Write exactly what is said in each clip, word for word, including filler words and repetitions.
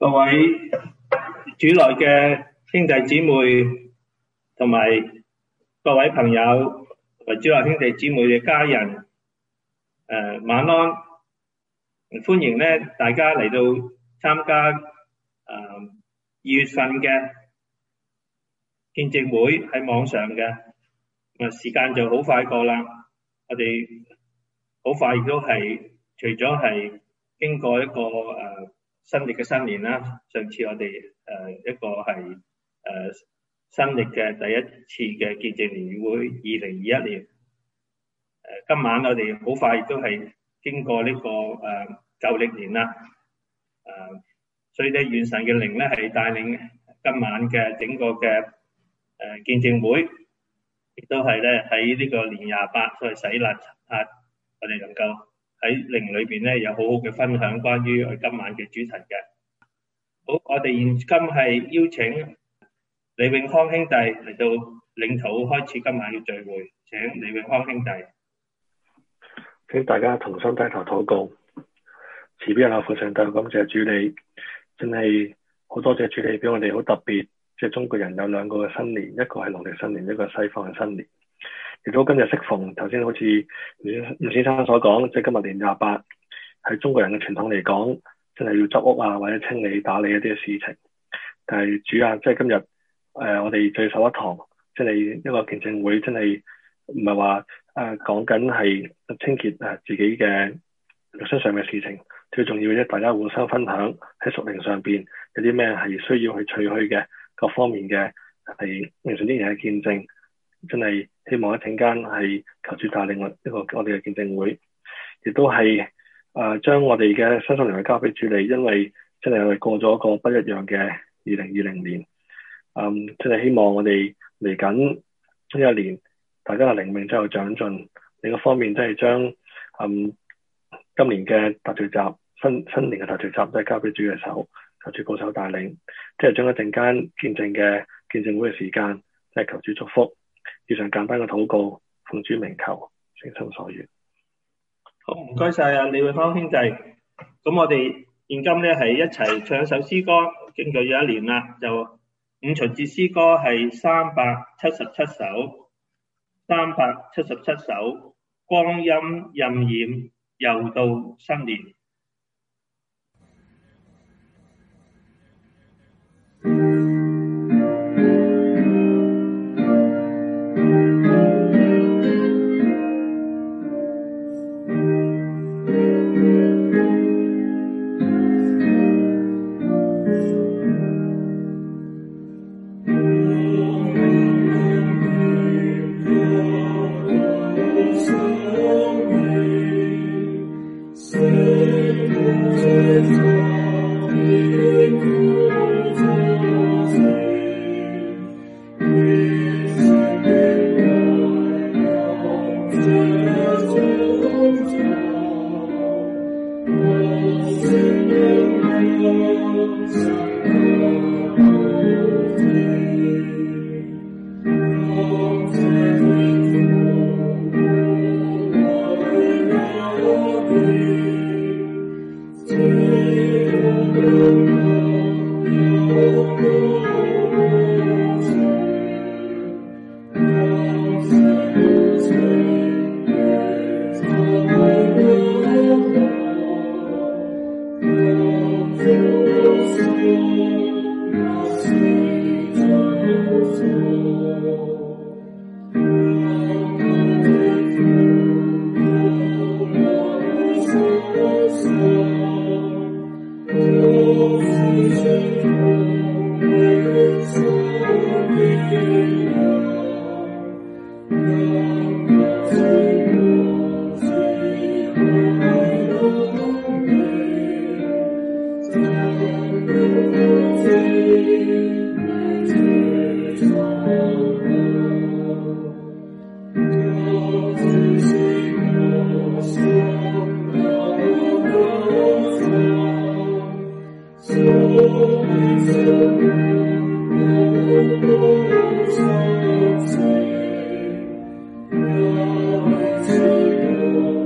各位主內嘅兄弟姊妹同埋各位朋友同埋主內兄弟姊妹嘅家人，誒晚安，歡迎咧大家嚟到參加誒二月份嘅見證會喺網上嘅，咁時間就好快過啦。我哋好快亦都係除咗係經過一個誒。呃新曆嘅新年啦，上次我哋誒、呃、一個係誒、呃、新曆嘅第一次嘅見證年會，二零二一年。誒、呃、今晚我哋好快亦都係經過呢、這個誒舊曆年啦。誒、呃，所以咧願神嘅靈咧係帶領今晚嘅整個嘅誒、呃、見證會，亦都係咧喺呢個年廿八，所謂洗禮啊，我哋能夠喺靈裏邊咧有好好嘅分享關於我今晚嘅主題嘅。好，我哋現今係邀請李永康兄弟嚟到領土開始今晚嘅聚會，請李永康兄弟。 請大家同心低頭禱告。慈悲嘅父上帝，感謝主你，真係好多謝主你俾我哋好特別，即係中國人有兩個嘅新年，一個係農曆新年，一個係西方嘅新年。亦都今日適逢頭先好似吳先生所講，即係今日年廿八，喺中國人嘅傳統嚟講，真係要執屋啊，或者清理打理一啲嘅事情。但係主啊，即係今日誒、呃，我哋聚首一堂，即係一個見證會，真係唔係話誒講緊係清潔誒自己嘅肉身上嘅事情，最重要嘅大家互相分享喺屬靈上邊有啲咩係需要去取去嘅各方面嘅係完成啲嘢嘅見證。真係希望一陣間係求主帶領我一個我哋嘅見證會，亦都係誒將我哋嘅身心靈交俾主你，因為真係我哋過咗一個不一樣嘅二零二零年。嗯，真係希望我哋嚟緊呢一年，大家嘅靈命真係長進。另一方面，真係將嗯今年嘅大聚集、新新年嘅大聚集，都係交俾主嘅手，求主高手帶領，即係將一陣間見證嘅見證會嘅時間，即係求主祝福。以上簡單嘅禱告，奉主名求，誠心所願。 好，唔該晒啊，李永康兄弟。咁我哋現今咧係一齊唱一首詩歌，經過咗一年啦，就五旬節詩歌係三百七十七首，三百七十七首，光陰荏苒，又到新年。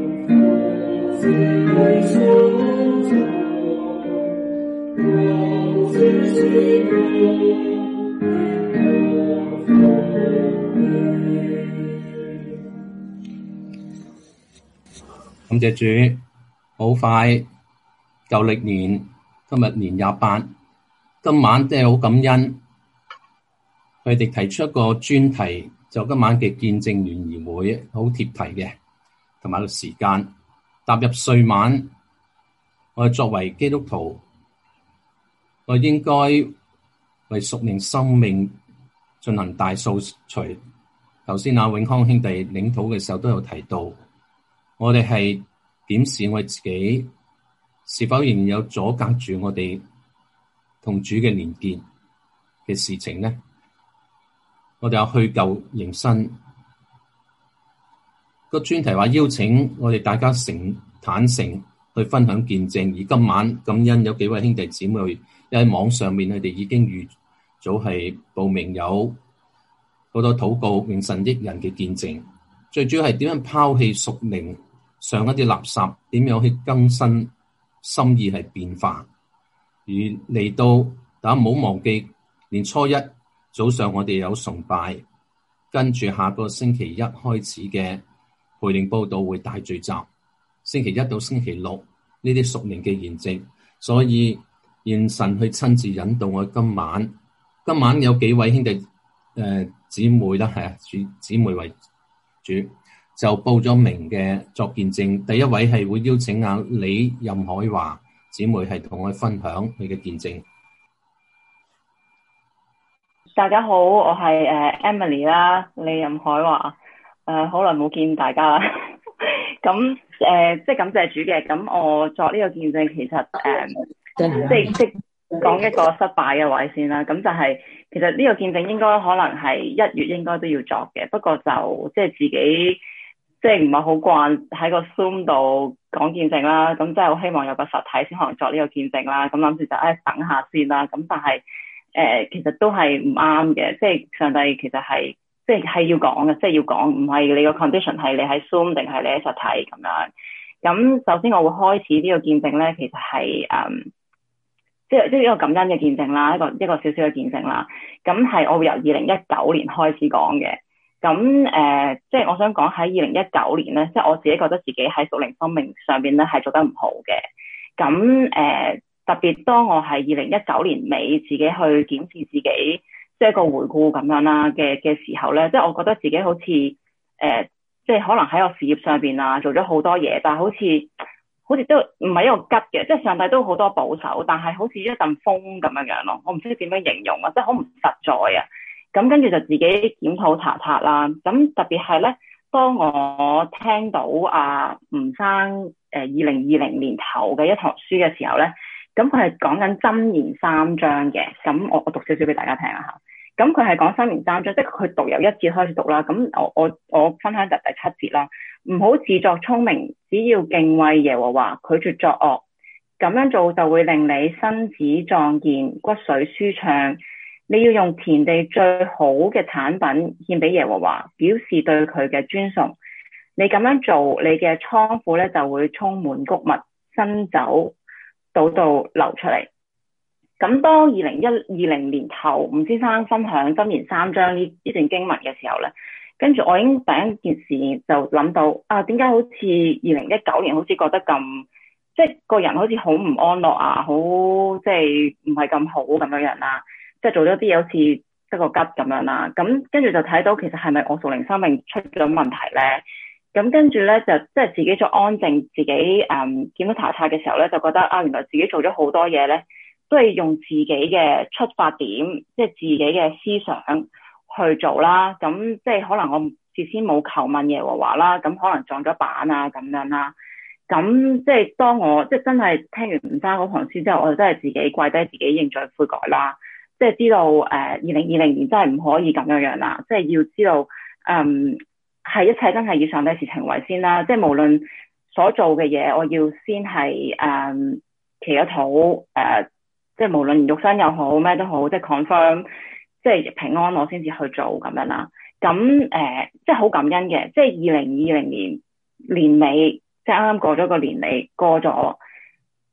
Oh 感謝主，好快舊曆年今日年廿八，今晚真係好感恩。佢哋提出一個專題，就今晚嘅見證聯誼會，好貼題嘅，同埋個時間踏入歲晚，我哋作為基督徒，我應該為屬靈生命進行大掃除。頭先阿永康兄弟領禱嘅時候都有提到，我哋係檢視我哋自己是否仍然有阻隔住我哋同主嘅連結嘅事情呢？我哋有去舊迎新個專題，話邀請我哋大家誠坦誠去分享見證。而今晚感恩有幾位兄弟姊妹喺網上面，佢哋已經預早係報名，有好多禱告榮神益人嘅見證。最主要係點樣拋棄屬靈上一啲垃圾，點樣去更新心意係變化。而嚟到大家唔好忘記，年初一早上我哋有崇拜，跟住下個星期一開始嘅培靈佈道會大聚集，星期一到星期六呢啲屬靈嘅筵席，所以願神去親自引導我今晚。今晚有幾位兄弟誒姊妹啦，係啊，主姊妹為主，就報咗名嘅作見證。第一位係會邀請阿李任海華姊妹係同我分享佢嘅見證。 大家好，我係誒 Emily 啦，李任海華，誒好耐冇見大家啦。咁誒、呃、即係感謝主嘅，咁我作呢個見證其實誒、呃、即係即係講一個失敗嘅位先啦。咁就係、是、其實呢個見證應該可能係一月應該都要作嘅，不過就即係自己即係唔係好慣喺個 Zoom 度講見證啦。咁即係好希望有個實體先可能作呢個見證啦。咁諗住就誒、哎、等下先啦。咁但係。誒、呃，其實都係唔啱嘅，即係上帝其實係，即係係要講嘅，即係要講，唔係你個 condition 係你喺 Zoom 定係你喺實體咁樣。咁首先我會開始呢個見證咧，其實係誒、嗯，即係即係一個感恩嘅見證啦，一個一個少少嘅見證啦。咁係我會由二零一九年開始講嘅。咁誒、呃，即係我想講喺二零一九年咧，即係我自己覺得自己喺屬靈生命上邊咧係做得唔好嘅。咁誒。呃特別當我係二零一九年尾自己去檢視自己，即係一個回顧咁樣啦嘅嘅時候咧，即係我覺得自己好似誒、呃，即係可能喺個事業上邊啊做咗好多嘢，但係好似好似都唔係一個吉嘅，即係上帝都好多保守，但係好似一陣風咁樣樣咯，我唔知點樣形容啊，即係好唔實在啊。咁跟住就自己檢討查冊啦。咁特別係咧，當我聽到啊吳生誒二零二零年頭嘅一堂書嘅時候咧。咁佢係講緊箴言三章嘅，咁我我讀少少俾大家聽下。咁佢係講箴言三章，即係佢讀由一節開始讀啦。咁我我我分享就第七節啦。唔好自作聰明，只要敬畏耶和華，拒絕作惡，咁樣做就會令你身子壯健，骨髓舒暢。你要用田地最好嘅產品獻俾耶和華，表示對佢嘅尊崇。你咁樣做，你嘅倉庫咧就會充滿穀物、新酒。到到流出嚟。咁當二零一二零年頭吳先生分享箴言三章呢呢段經文嘅時候咧，跟住我已經第一件事就諗到啊，點解好似二零一九年好似覺得咁，即係個人好似好唔安樂啊，好即係唔係咁好咁樣樣啦，即係做咗啲嘢好似得個吉咁樣啦。咁跟住就睇到其實係咪我屬靈生命出咗問題咧？咁跟住咧就即係自己再安靜，自己誒檢討查冊嘅時候咧，就覺得啊，原來自己做咗好多嘢咧，都係用自己嘅出發點，即係自己嘅思想去做啦。咁即係可能我事先冇求問耶和華啦，咁可能撞咗板啊咁樣啦。咁即係當我即係真係聽完吳生嗰堂書之後，我就真係自己跪低，自己認罪悔改啦。即係知道誒二零二零年真係唔可以咁樣樣啦，即係要知道嗯。係一切真係以上帝事情為先啦，即係無論所做嘅嘢，我要先係誒祈咗禱誒，即係無論肉身又好咩都好，即係 confirm，即係平安我先至去做咁樣啦。咁誒、呃，即係好感恩嘅，即係二零二零年年尾，即係啱啱過咗個年尾，過咗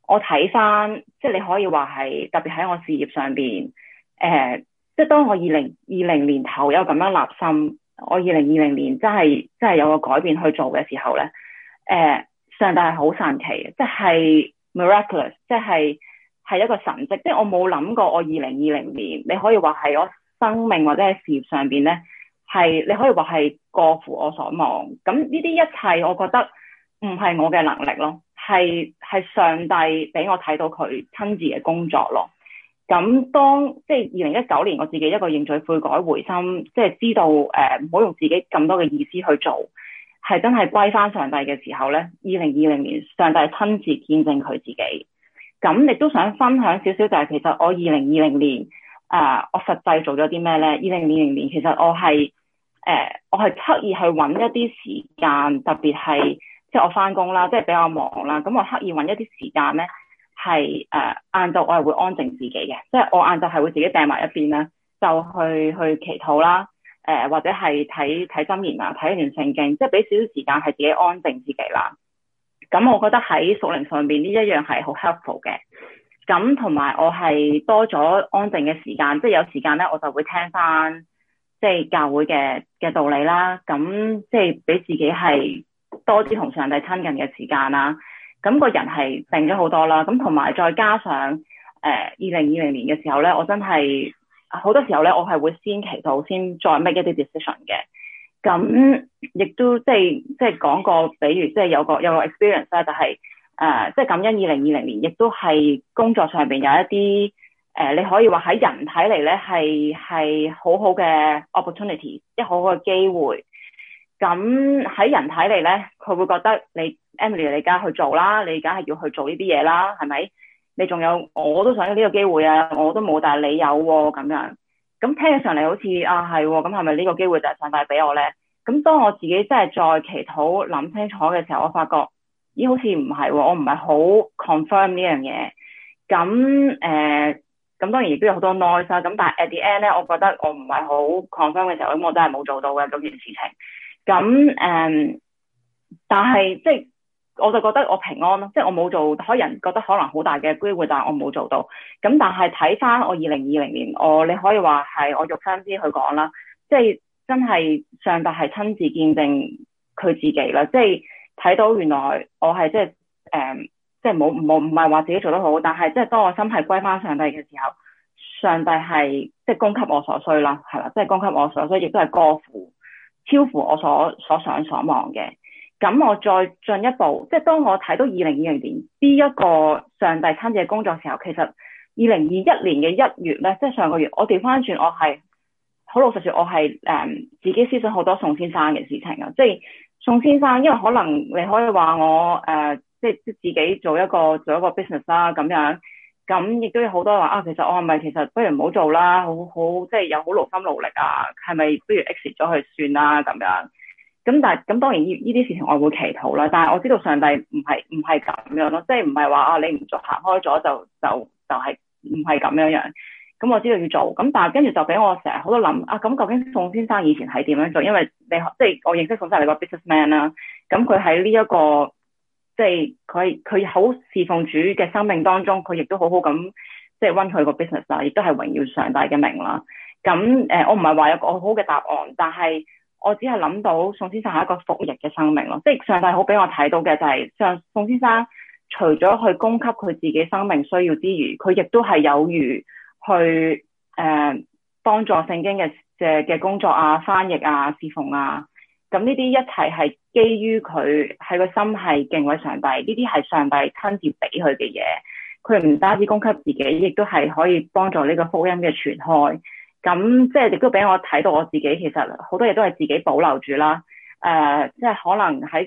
我睇翻，即係你可以話係特別喺我事業上邊，誒、呃，即係當我二零二零年頭有咁樣立心，我二零二零年真係真係有個改變去做嘅時候咧，誒、呃，上帝係好神奇嘅，即係 miraculous，即係係一個神蹟，即係我冇諗過我二零二零年，你可以話係我生命或者係事業上邊咧，係你可以話係過乎我所望，咁呢啲一切我覺得唔係我嘅能力咯。係係上帝俾我睇到佢親自嘅工作咯。咁當即係二零一九年，我自己一個認罪悔改回心，即係知道誒唔好用自己咁多嘅意思去做，係真係歸翻上帝嘅時候咧。二零二零年上帝親自見證佢自己。咁亦都想分享少少，就係其實我二零二零年啊、呃，我實際做咗啲咩咧？二零二零年其實我係誒、呃、我係刻意去揾一啲時間，特別係。即係我翻工啦，即係比較忙啦，咁我刻意揾一啲時間咧，係誒晏晝我係會安靜自己嘅，即係我晏晝係會自己掟埋一邊啦，就去去祈禱啦，誒、呃、或者係睇睇箴言啊，睇一段聖經，即係俾少少時間係自己安靜自己啦。咁我覺得喺屬靈上邊呢一樣係好 helpful 嘅。咁同埋我係多咗安靜嘅時間，即係有時間咧我就會聽翻即係教會嘅嘅道理啦。咁即係俾自己係多啲同上帝親近嘅時間啦，咁個人係定咗好多啦。咁同埋再加上誒二零二零年嘅時候咧，我真係好多時候咧，我係會先祈禱，先再 make 一啲 decision 嘅。咁亦都即係即係講個比喻，即係有個有個 experience 咧，就係誒即係感恩二零二零年，亦都係工作上邊有一啲誒、呃，你可以話喺人睇嚟咧係係好好嘅 opportunity， 一好好嘅機會。咁喺人睇嚟咧，佢會覺得你 Emily 你梗係去做啦，你梗係要去做呢啲嘢啦，係咪？你仲有我都想要呢個機會啊，我都冇，但係你有喎、啊、咁樣。咁聽起上嚟好似啊係喎，咁係咪呢個機會就係上帝俾我咧？咁當我自己真係再祈禱諗清楚嘅時候，我發覺咦好似唔係喎，我唔係好 confirm 呢樣嘢。咁誒，咁、呃、當然亦都有好多 noise 啦。咁但係 at the end 咧，我覺得我唔係好 confirm 嘅時候，咁我真係冇做到嘅嗰件事情。咁誒、嗯，但係即係我就覺得我平安咯，即係我冇做，可能人覺得可能好大嘅機會，但係我冇做到。咁但係睇翻我二零二零年，我你可以話係我肉身啲去講啦，即係真係上帝係親自見證佢自己啦，即係睇到原來我係即係誒，即係冇冇唔係話自己做得好，但係即係當我心係歸翻上帝嘅時候，上帝係即係供給我所需啦，係啦，即係供給我所需，亦都係過乎超乎我所所想所望嘅。咁我再進一步，即係當我睇到二零二零年呢一個上帝親自嘅工作時候，其實二零二一年嘅一月咧，即係上個月，我調翻轉，我係好老實說，我係誒、嗯、自己思想好多宋先生嘅事情啊。即係宋先生，因為可能你可以話我誒、呃，即係自己做一個做一個 business 啦咁樣。咁亦都有好多話啊，其實我係咪其實不如唔好做啦，好好即係有好勞心勞力啊，係咪不如 exit 咗去算啦咁樣？咁但係咁當然呢呢啲事情我會祈禱啦，但係我知道上帝唔係唔係咁樣咯，即係唔係話啊你唔做行開咗就就就係唔係咁樣樣。咁我知道要做，咁但係跟住就俾我成日好多諗啊，咁究竟宋先生以前係點樣做？因為你即係我認識宋生係個 businessman 啦，咁佢喺呢一個。即係佢佢好侍奉主嘅生命當中，佢亦都好好咁即係溫佢個 business 啦，亦都係榮耀上帝嘅名啦。咁誒、呃，我唔係話有個好好嘅答案，但係我只係諗到宋先生係一個服役嘅生命咯。即係上帝好俾我睇到嘅就係、是，上宋先生除咗去供給佢自己生命需要之餘，佢亦都係有餘去誒、呃、幫助聖經嘅嘅嘅工作啊、翻譯啊、侍奉啊。咁呢啲一切係基於佢係個心係敬畏上帝，呢啲係上帝親自俾佢嘅嘢。佢唔單止供給自己，亦都係可以幫助呢個福音嘅傳開。咁即係亦都俾我睇到我自己其實好多嘢都係自己保留住啦。誒、呃，即係可能喺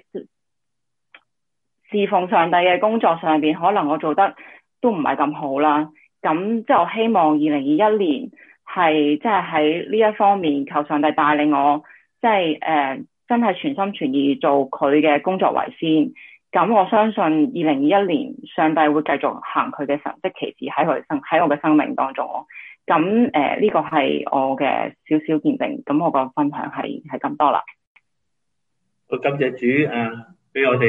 侍奉上帝嘅工作上邊，可能我做得都唔係咁好啦。咁即係我希望二零二一年係即係喺呢一方面求上帝帶領我，即係誒。呃真係全心全意做佢嘅工作為先，咁我相信二零二一年上帝會繼續行佢嘅神蹟奇事喺佢生喺我嘅生命當中咯。咁誒呢個係我嘅少少見證，咁我個分享係係咁多啦。 我感謝主誒，俾我哋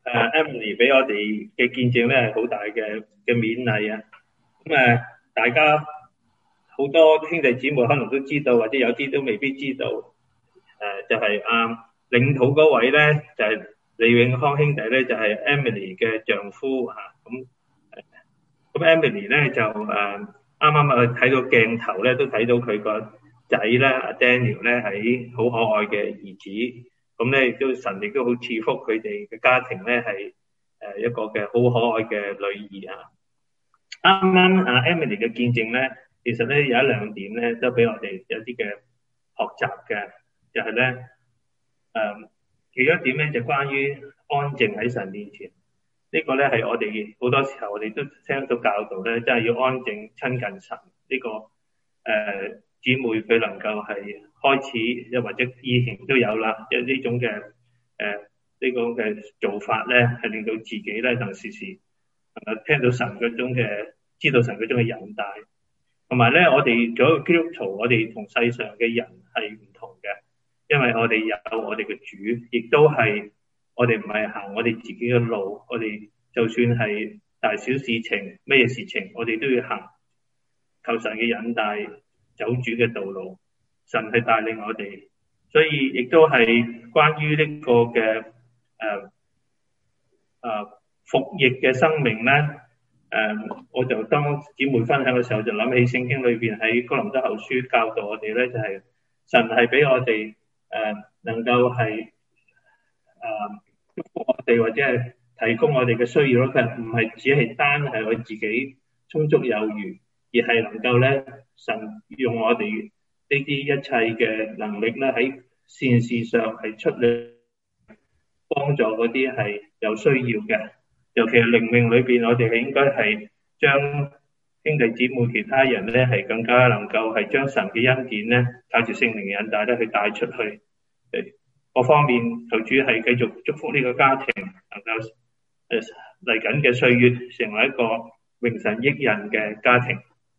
誒 Emily 俾我哋嘅見證咧係好大嘅嘅勉勵啊！咁誒，大家好多兄弟姊妹可能都知道，或者有啲都未必知道，誒就係啊領土嗰位咧就係李永康兄弟咧，就係 Emily 嘅丈夫嚇。咁咁 Emily 咧就誒啱啱啊睇到鏡頭咧，都睇到佢個仔咧阿 Daniel 咧係好可愛嘅兒子。咁咧亦都神亦都好賜福佢哋嘅家庭咧，係誒一個嘅好可愛嘅女兒啊！啱啱阿 Emily 嘅見證咧，其實咧有一兩點咧都俾我哋有啲嘅學習嘅，就係咧誒其中一點咧就關於安靜喺神面前。呢個咧係我哋好多時候我哋都聽到教導咧，真係要安靜親近神。呢個誒姊妹佢能夠係開始，又或者以前都有啦，即係呢種嘅誒呢個嘅做法咧，係令到自己咧能時時能夠聽到神嗰種嘅，知道神嗰種嘅引帶。同埋咧，我哋做一個基督徒，我哋同世上嘅人係唔同嘅，因為我哋有我哋嘅主，亦都係我哋唔係行我哋自己嘅路，我哋就算係大小事情，咩嘢事情，我哋都要行，求神嘅引帶，走主嘅道路。神係帶領我哋，所以亦都係關於呢個嘅誒誒服役嘅生命咧。誒、呃，我就當姊妹分享嘅時候，就諗起聖經裏邊喺哥林多後書教導我哋咧，就係、是、神係俾我哋誒、呃、能夠係誒祝福我哋，或者係提供我哋嘅需要咯。佢唔係只係單係我自己充足有餘，而係能夠咧神用我哋呢啲一切嘅能力咧，喺善事上係出力幫助嗰啲係有需要嘅。尤其係靈命裏邊，我哋係應該係將兄弟姊妹其他人咧係更加能夠係將神嘅恩典咧，靠住聖靈嘅引帶咧去帶出去。誒，各方面求主係繼續祝福呢個家庭，能夠誒嚟緊嘅歲月成為一個榮神益人嘅家庭。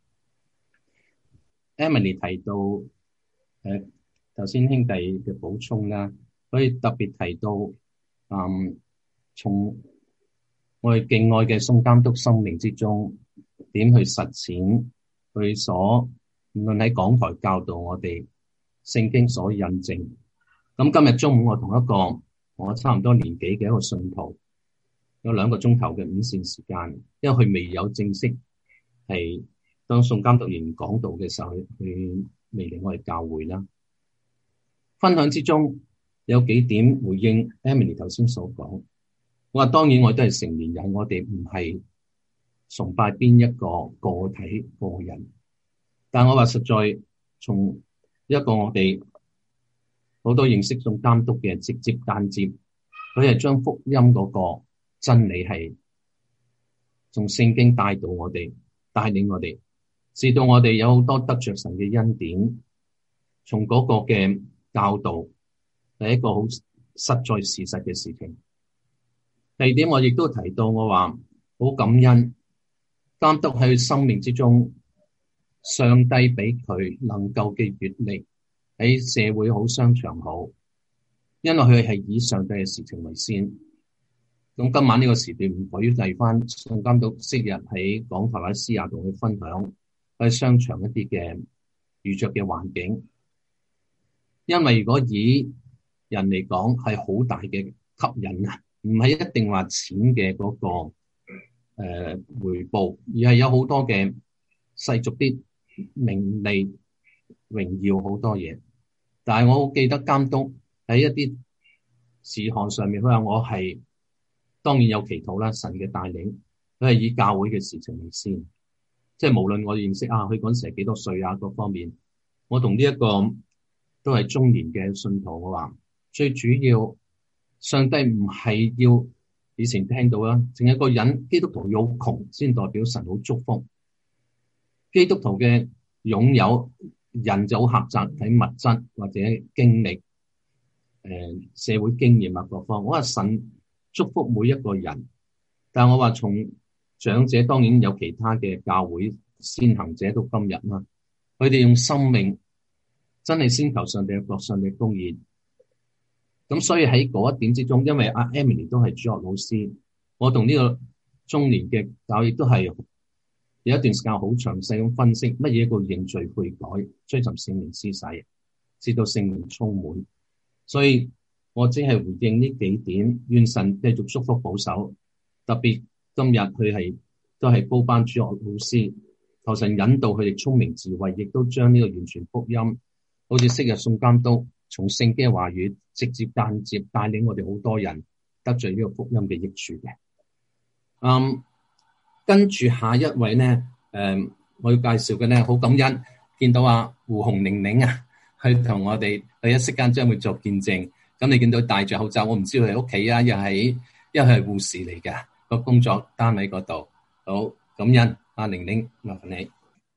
Emily 提到誒頭先兄弟嘅補充啦，可以特別提到，嗯，從我哋敬愛嘅宋監督生命之中，點去實踐佢所無論喺講台教導我哋聖經所印證。咁今日中午我同一個我差唔多年紀嘅一個信徒，有兩個鐘頭嘅午膳時間，因為佢未有正式係。當宋監督員講道嘅時候，佢未嚟我哋教會啦。分享之中有幾點回應 Emily 頭先所講。我話當然我都係成年人，我哋唔係崇拜邊一個個體個人，但我話實在從一個我哋好多認識宋監督嘅直接間接，佢係將福音嗰個真理係從聖經帶到我哋，帶領我哋。直到我哋有好多得着神嘅恩典，從嗰個嘅教導係一個好實在事實嘅事情。第二點，我亦都提到，我話好感恩監督喺佢生命之中，上帝俾佢能夠嘅閱歷喺社會好商場好，因為佢係以上帝嘅事情為先。咁今晚呢個時段唔舉例翻宋監督昔日喺講台或者私下同佢分享。喺商場一啲嘅遇着嘅環境，因為如果以人嚟講係好大嘅吸引啊，唔係一定話錢嘅嗰、那個誒、呃、回報，而係有好多嘅世俗啲名利榮耀好多嘢。但係我好記得監督喺一啲事項上面，佢話我係當然有祈禱啦，神嘅帶領，佢係以教會嘅事情為先。即係無論我認識啊，佢嗰陣時係幾多歲啊，各方面，我同呢一個都係中年嘅信徒，我話最主要，上帝唔係要以前聽到啦，淨係一個人基督徒要窮先代表神好祝福。基督徒嘅擁有人就好狹窄喺物質或者經歷，誒、呃、社會經驗啊各方。我話神祝福每一個人，但係我話從長者當然有其他嘅教會先行者到今日啦，佢哋用生命真係先求上帝嘅國、上帝嘅公義， 咁所以喺嗰一點之中，因為阿 Emily 都係主學老師，我同呢個中年嘅教亦都係有一段時間好詳細咁分析乜嘢叫認罪悔改，追尋聖靈施洗，直到聖靈充滿。所以我只係回應呢幾點，願神繼續祝福保守。特別今日佢係都係高班主學老師，求神引導佢哋聰明智慧，亦都將呢個完全福音，好似昔日宋監督從聖經嘅話語直接間接帶領我哋好多人得罪呢個福音嘅益處嘅。嗯，跟住下一位咧，誒、嗯，我要介紹嘅咧，好感恩見到阿胡紅玲玲啊，去同我哋佢一息間將會作見證。咁你見到戴住口罩，我唔知佢喺屋企啊，又係因為係護士嚟嘅個工作單位嗰度。好感恩，阿玲玲，麻煩你。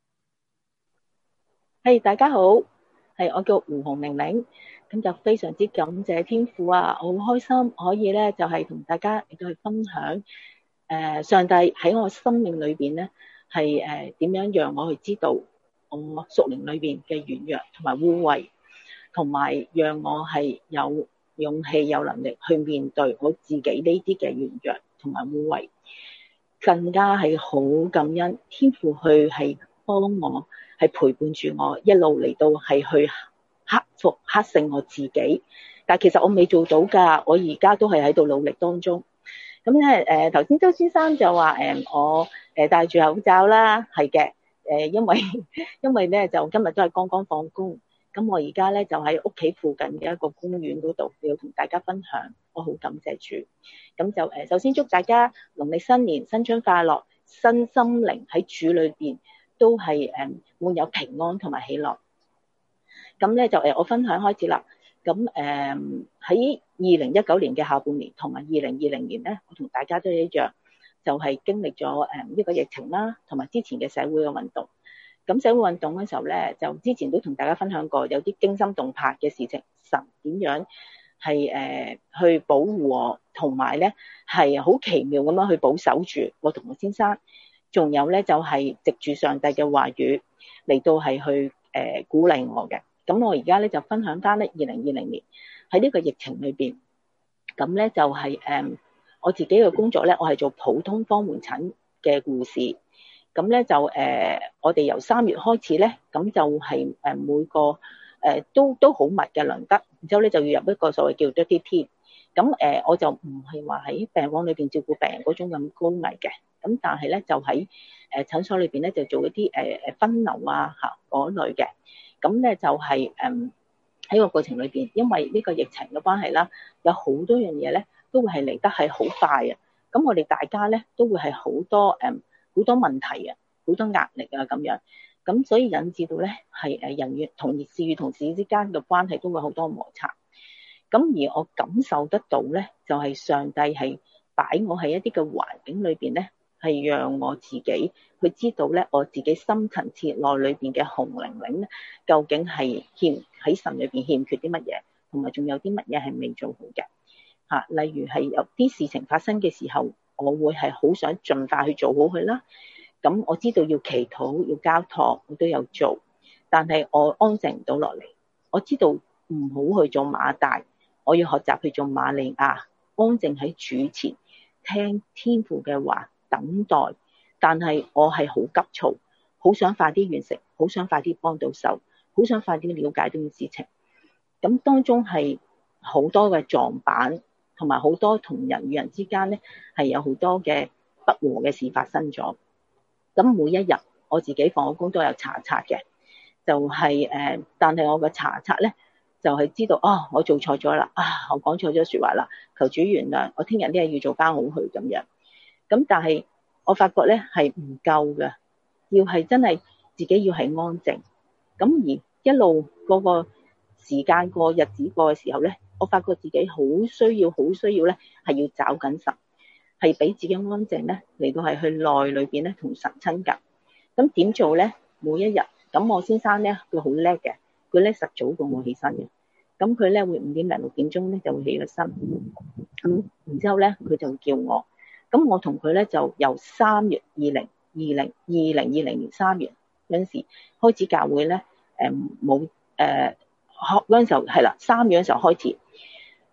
係、hey, 大家好，係我叫胡紅玲玲，咁就非常之感謝天父啊，我好開心可以咧就係、是、同大家亦都去分享。誒、呃，上帝喺我生命裏邊咧，係誒點樣讓我去知道我屬靈裏邊嘅軟弱同埋污穢，同埋讓我係有勇氣、有能力去面對我自己呢啲嘅軟弱同埋污穢，更加係好感恩天父去係幫我，係陪伴住我一路嚟到係去克服、克勝我自己。但其實我未做到㗎，我而家都係喺度努力當中。咁咧，誒頭先周先生就話誒、呃、我誒戴住口罩啦，係嘅，誒、呃、因為因為咧就今日都係剛剛放工，咁我而家咧就喺屋企附近嘅一個公園嗰度要同大家分享，我好感謝主。咁就誒、呃、首先祝大家農曆新年新春快樂，身心靈喺主裏邊都係誒滿有平安同埋喜樂。咁咧就誒、呃、我分享開始啦。咁誒喺二零一九年嘅下半年同埋二零二零年咧，我同大家都一樣，就係、是、經歷咗誒呢個疫情啦，同埋之前嘅社會嘅運動。咁社會運動嘅時候咧，就之前都同大家分享過，有啲驚心動魄嘅事情，神點樣係誒、呃、去保護我，同埋咧係好奇妙咁樣去保守住我同我先生。仲有咧就係、是、藉住上帝嘅話語嚟到係去誒、呃、鼓勵我嘅。咁我而家咧就分享翻咧二零二零年喺呢個疫情裏邊，咁咧就係、是、誒、嗯、我自己嘅工作咧，我係做普通科門診嘅護士。咁咧就誒、呃、我哋由三月開始咧，咁就係誒每個誒、呃、都都好密嘅輪得，然之後咧就要入一個所謂叫 dirty team。咁誒我就唔係話喺病房裏邊照顧病人嗰種咁高危嘅，咁但係咧就喺誒診所裏邊咧就做一啲誒誒分流啊嚇嗰類嘅。咁咧就係誒喺個過程裏邊，因為呢個疫情嘅關係啦，有好多樣嘢咧都會係嚟得係好快啊。咁我哋大家咧都會係好多誒好多問題啊，好多壓力啊咁樣。咁所以引致到咧係誒人與同事與同事之間嘅關係都會好多摩擦。咁而我感受得到咧，就係上帝係擺我喺一啲嘅環境裏邊咧，係讓我自己去知道咧，我自己深層次內裏邊嘅紅靈靈咧，究竟係欠喺神裏邊欠缺啲乜嘢，同埋仲有啲乜嘢係未做好嘅嚇。例如係有啲事情發生嘅時候，我會係好想盡快去做好佢啦。咁我知道要祈禱、要交託，我都有做，但係我安靜唔到落嚟。我知道唔好去做馬大，我要學習去做馬利亞，安靜喺主前，聽天父嘅話。等待，但係我係好急躁，好想快啲完成，好想快啲幫到手，好想快啲了解呢件事情。咁當中係好多嘅撞板，同埋好多同人與人之間咧係有好多嘅不和嘅事發生咗。咁每一日我自己放咗工都有查冊嘅，就係、是、誒，但係我嘅查冊咧就係、是、知道哦，我做錯咗啦，啊，我講錯咗説話啦，求主原諒，我聽日呢嘢要做翻好佢咁樣。咁但係我發覺咧係唔夠嘅，要係真係自己要係安靜。咁而一路嗰個時間過日子過嘅時候咧，我發覺自己好需要好需要咧係要找緊神，係俾自己安靜咧嚟到係去內裏邊咧同神親近。咁點做咧？每一日咁我先生咧佢好叻嘅，佢咧實早過我起身嘅。咁佢咧會五點零六點鐘咧就會起個身。咁然之後咧佢就會叫我。咁我同佢咧就由三月二零二零二零二零年三月嗰陣時開始教會咧，誒冇誒學嗰陣時候係啦，三月嗰陣時候開始，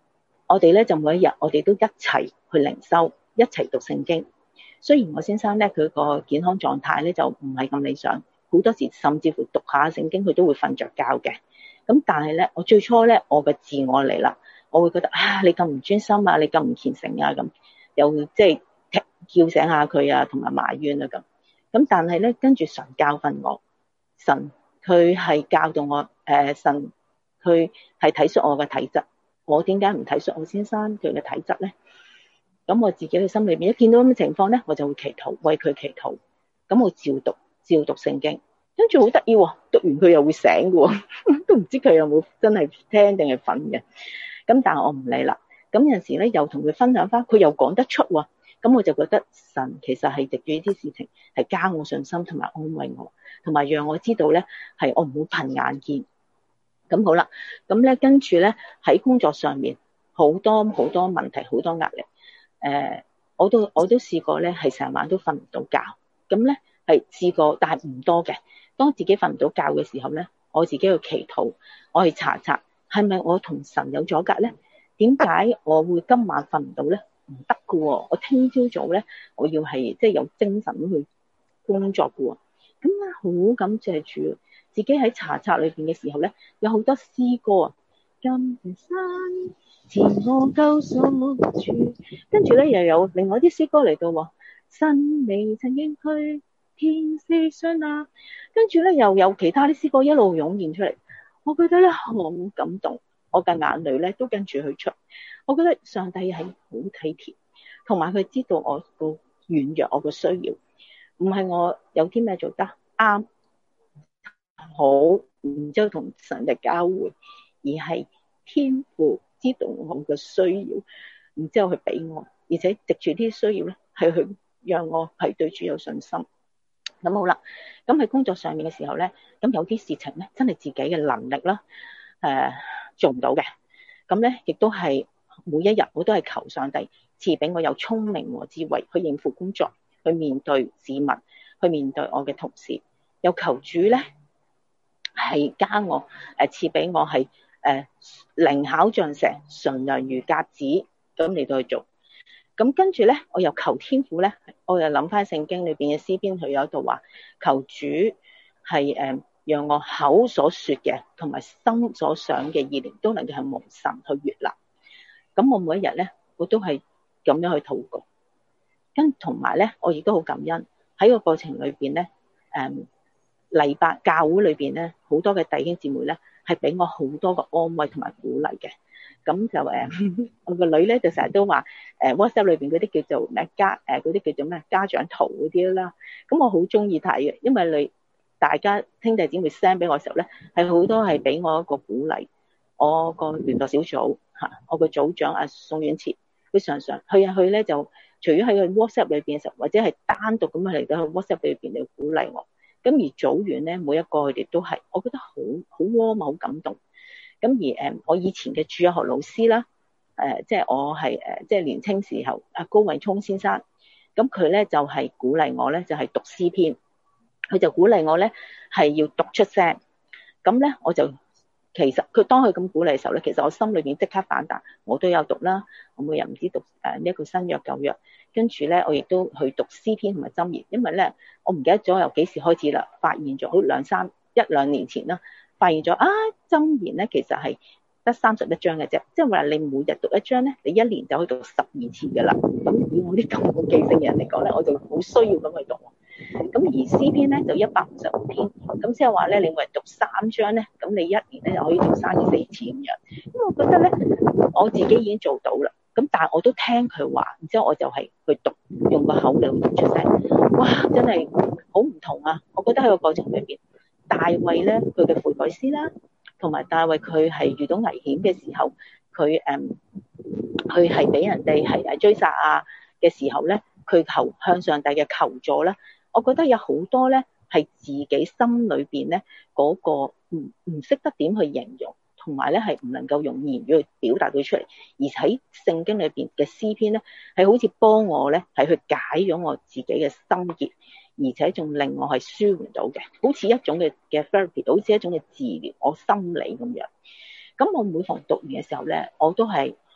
我哋咧就每一日我哋都一齊去靈修，一齊讀聖經。雖然我先生咧佢個健康狀態咧就唔係咁理想，好多時甚至乎讀下聖經佢都會瞓着覺嘅。咁但係咧，我最初咧我嘅自我嚟啦，我會覺得啊，你咁唔專心啊，你咁唔虔誠啊，咁又即係叫醒下佢啊，同埋埋怨啊咁。咁但係咧，跟住神教訓我，神佢係教導我，誒、呃、神佢係體恤我嘅體質。我點解唔體恤我先生佢嘅體質咧？咁我自己嘅心裏面一見到咁嘅情況咧，我就會祈禱，為佢祈禱。咁我照讀照讀聖經，跟住好得意喎，讀完佢又會醒嘅喎，都唔知佢有冇真係聽定係瞓嘅。咁但係我唔理啦。咁有陣時咧又同佢分享翻，佢又講得出喎。咁我就覺得神其實係藉住呢啲事情係加我信心，同埋安慰我，同埋讓我知道咧係我唔好憑眼見。咁好啦，咁咧跟住咧喺工作上面好多好多問題，好多壓力。誒、呃，我都我都試過咧係成晚都瞓唔到覺。咁咧係試過，但係唔多嘅。當自己瞓唔到覺嘅時候咧，我自己去祈禱，我去查查係咪我同神有阻隔咧？點解我會今晚瞓唔到咧？唔得㗎喎，我聽朝早咧我要係即係有精神去工作㗎喎。咁啊好感謝主。自己喺查冊裏邊嘅時候咧，有好多詩歌啊，金山前我救贖主，跟住咧又有另外啲詩歌嚟到喎，神未曾應許天使相納，跟住咧又有其他啲詩歌一路湧現出嚟，我覺得咧好感動，我嘅眼淚咧都跟住去出，我覺得上帝係好體貼，同埋佢知道我個軟弱，我個需要，唔係我有啲咩做得啱。好，然之後同神嘅交換，而係天父知道我嘅需要，然之後去俾我，而且藉住啲需要咧，係去讓我係對主有信心。咁好啦，咁喺工作上面嘅時候咧，咁有啲事情咧，真係自己嘅能力啦，誒、呃、做唔到嘅。咁咧，亦都係每一日我都係求上帝賜俾我有聰明和智慧去應付工作，去面對市民，去面對我嘅同事，又求主咧。係加我誒賜俾我係誒靈巧像蛇，純良如鴿子咁嚟到去做。咁跟住咧，我又求天父咧，我又諗翻聖經裏邊嘅詩篇，佢有一度話求主係誒讓我口所說嘅同埋心所想嘅意念都能夠係蒙神去悅納。咁我每一日咧，我都係咁樣去禱告。跟同埋咧，我亦都好感恩喺個過程裏邊咧，誒。禮拜教會裏邊咧，好多嘅弟兄姊妹咧，係俾我好多嘅安慰同埋鼓勵嘅。咁就誒，我個女咧就成日都話誒 WhatsApp 裏邊嗰啲叫做咩家誒嗰啲叫做咩家長圖嗰啲啦。咁我好中意睇嘅，因為你大家兄弟姊妹 send 俾我嘅時候咧，係好多係俾我一個鼓勵。我個聯絡小組嚇，我個組長阿宋婉慈，佢常常去啊去咧就除咗喺個 WhatsApp 裏邊嘅時候，或者係單獨咁樣嚟到去 WhatsApp 裏邊嚟鼓勵我。咁而組員咧，每一個佢哋都係，我覺得好好 warm，好感動。咁而誒，我以前嘅主日學老師啦，誒、呃，即係我係誒，即係年青時候，阿高偉聰先生，咁佢咧就係、是、鼓勵我咧，就係、是、讀詩篇，佢就鼓勵我咧係要讀出聲。咁咧我就其實佢當佢咁鼓勵嘅時候咧，其實我心裏邊即刻反彈，我都有讀啦，我每日唔知讀誒呢一個新約舊約。跟住咧，我亦都去讀詩篇同埋箴言，因為咧，我唔記得咗由幾時開始啦，發現咗好兩三一兩年前啦，發現咗啊，箴言咧其實係得三十一章嘅啫，即係話你每日讀一章咧，你一年就可以讀十二次噶啦。咁以我啲咁冇記性嘅人嚟講咧，我就好需要咁去讀。咁而詩篇咧就一百五十五篇，咁即係話咧，你每日讀三章咧，咁你一年咧就可以讀三至四次咁樣。咁我覺得咧，我自己已經做到啦。咁但係我都聽佢話，然之後我就係去讀，用個口嚟讀出聲。哇！真係好唔同啊！我覺得喺個過程裏邊，大衛咧佢嘅悔改詩啦，同埋大衛佢係遇到危險嘅時候，佢誒佢係俾人哋係誒追殺啊嘅時候咧，佢求向上帝嘅求助咧，我覺得有好多咧係自己心裏邊咧嗰個唔唔識得點去形容。同埋咧，係唔能夠用言語去表達到出嚟，而喺聖經裏邊嘅詩篇咧，係好似幫我咧，係去解咗我自己嘅心結，而且仲令我係舒緩到嘅，好似一種嘅嘅 therapy，好似一種嘅治療我心理咁樣。咁我每逢讀完嘅時候咧，我都係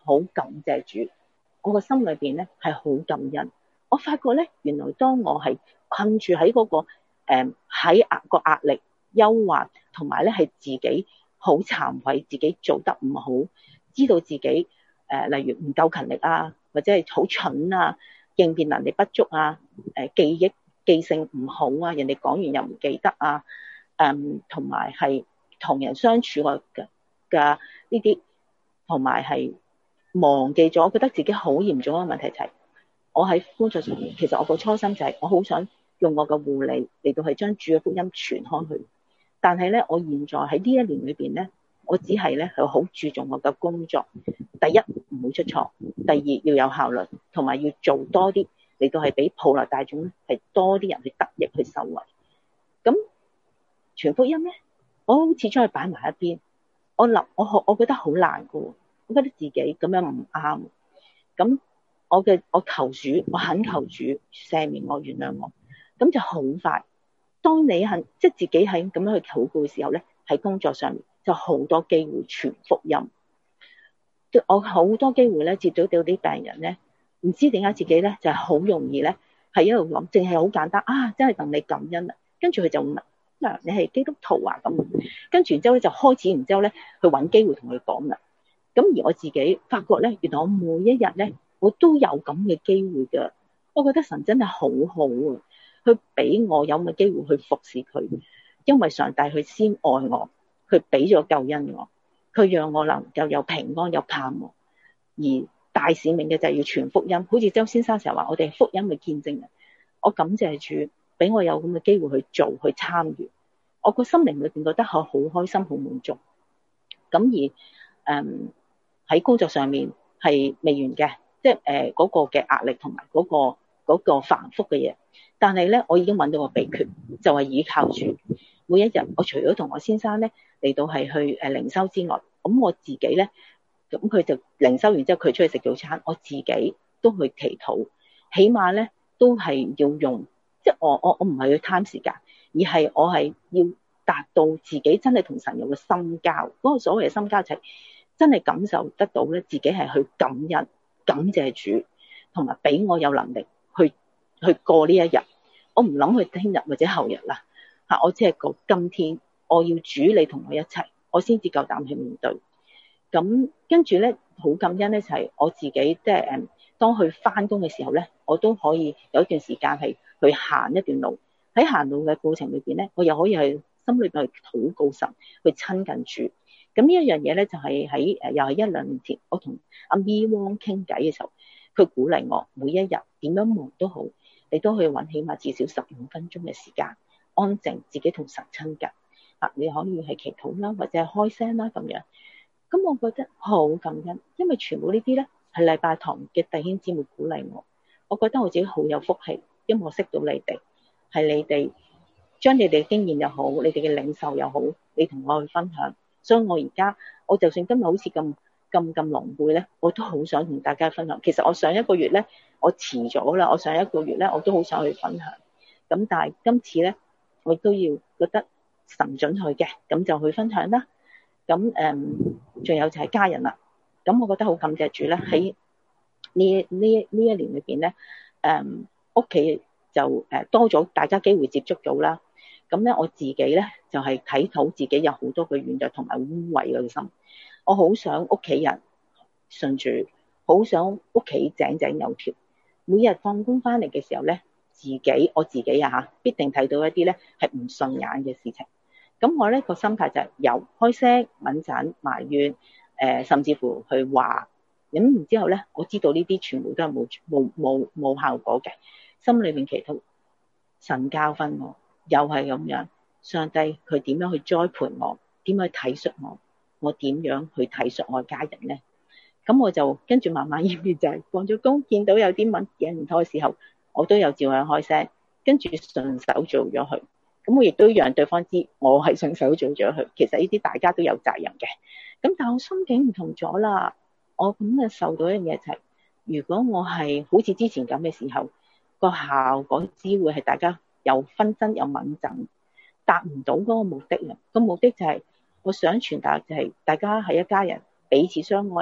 好感謝主，我個心裏邊咧係好感恩。我發覺咧，原來當我係困住喺嗰個誒喺壓個壓力、憂患，同埋咧係自己好慚愧，自己做得唔好，知道自己誒、呃、例如唔夠勤力啊，或者係好蠢啊，應變能力不足啊，誒、呃、記憶記性唔好啊，人哋講完又唔記得啊，誒同埋係同人相處嘅嘅呢啲，同埋係忘記咗，我覺得自己好嚴重嘅問題就係、是。我喺工作上面，其實我個初心就係我好想用我嘅護理嚟到係將主嘅福音傳開去。但係咧，我現在喺呢一年裏邊咧，我只係咧係好注重我嘅工作。第一唔好出錯，第二要有效率，同埋要做多啲嚟到係俾普羅大眾咧係多啲人去得益去受惠。咁傳福音咧，我好似將佢擺埋一邊。我諗我學，我覺得好難噶，我覺得自己咁樣唔啱。咁我嘅我求主，我懇求主赦免我、原諒我，咁就好快。當你肯即係自己喺咁樣去禱告嘅時候咧，喺工作上面就好多機會傳福音。我好多機會咧接到到啲病人咧，唔知點解自己咧就係、是、好容易咧係一路諗，淨係好簡單啊，真係等你感恩啦。跟住佢就問：嗱，你係基督徒啊？咁跟住然之後咧就開始，然之後咧去揾機會同佢講啦。咁而我自己發覺咧，原來我每一日咧，我都有咁嘅機會㗎。我覺得神真係好好啊，佢俾我有咁嘅機會去服侍佢，因為上帝佢先愛我，佢俾咗救恩我，佢讓我能夠有平安有盼望。而大使命嘅就係要傳福音，好似周先生成日話我哋係福音嘅見證人。我感謝主俾我有咁嘅機會去做去參與，我個心靈裏邊覺得好好開心好滿足。咁而誒喺、嗯、工作上面係未完嘅。即係誒嗰個嘅壓力同埋嗰個嗰個繁複嘅嘢，但係咧我已經揾到個秘訣，就係依靠住每一日。我除咗同我先生咧嚟到係去誒靈修之外，咁我自己咧，咁佢就靈修完之後佢出去食早餐，我自己都去祈禱，起碼咧都係要用，即係我我我唔係去貪時間，而係我係要達到自己真係同神有個深交。嗰個所謂嘅深交就係真係感受得到咧，自己係去感恩。感謝主，同埋俾我有能力去去過呢一日。我唔諗去聽日或者後日啦，吓，我只係過今天。我要主你同我一齊，我先至夠膽去面對。咁跟住咧，好感恩咧就係我自己，即係誒，當去翻工嘅時候咧，我都可以有一段時間係去行一段路。喺行路嘅過程裏邊咧，我又可以去心裏邊去禱告神，去親近主。咁呢一樣嘢咧，就係喺誒，又係一兩年前，我同阿咪汪傾偈嘅時候，佢鼓勵我每一日點樣忙都好，你都可以揾起碼至少十五分鐘嘅時間，安靜自己同神親近。啊，你可以係祈禱啦，或者係開聲啦咁樣。咁我覺得好感恩，因為全部呢啲咧係禮拜堂嘅弟兄姊妹鼓勵我，我覺得我自己好有福氣，因為我識到你哋，係你哋將你哋嘅經驗又好，你哋嘅領袖又好，你同我去分享。所以我而家，我就算今日好似咁咁咁狼狽咧，我都好想同大家分享。其實我上一個月咧，我遲咗啦。我上一個月咧，我都好想去分享。咁但係今次咧，我都要覺得神准去嘅，咁就去分享啦。咁誒，仲、嗯、有就係家人啦。咁我覺得好感謝主咧，喺呢呢呢一年裏邊咧，誒屋企就誒多咗大家機會接觸到啦。咁咧我自己咧就係睇到自己有好多嘅軟弱同埋污穢嘅心，我好想屋企人順住，好想屋企井井有條。每日放工翻嚟嘅時候咧，自己我自己啊嚇，必定睇到一啲咧係唔順眼嘅事情。咁我咧個心態就係由開聲、敏感、埋怨，誒、呃、甚至乎去話。咁然之後咧，我知道呢啲全部都係冇冇冇冇效果嘅。心裏面祈禱，神教訓我。又係咁樣，上帝佢點樣去栽培我，點樣去體恤我，我點樣去體恤我家人呢？咁我就跟住慢慢演變，就係放咗工，見到有啲問嘢唔妥嘅時候，我都有照樣開聲，跟住順手做咗佢。咁我亦都讓對方知我係順手做咗佢。其實呢啲大家都有責任嘅。咁但係我心境唔同咗啦，我咁嘅受到一樣嘢就係、是，如果我係好似之前咁嘅時候，個效果只會係大家有紛爭有敏感，達唔到嗰個目的啊！個目的就係、是、我想傳達就係大家係一家人，彼此相愛啦，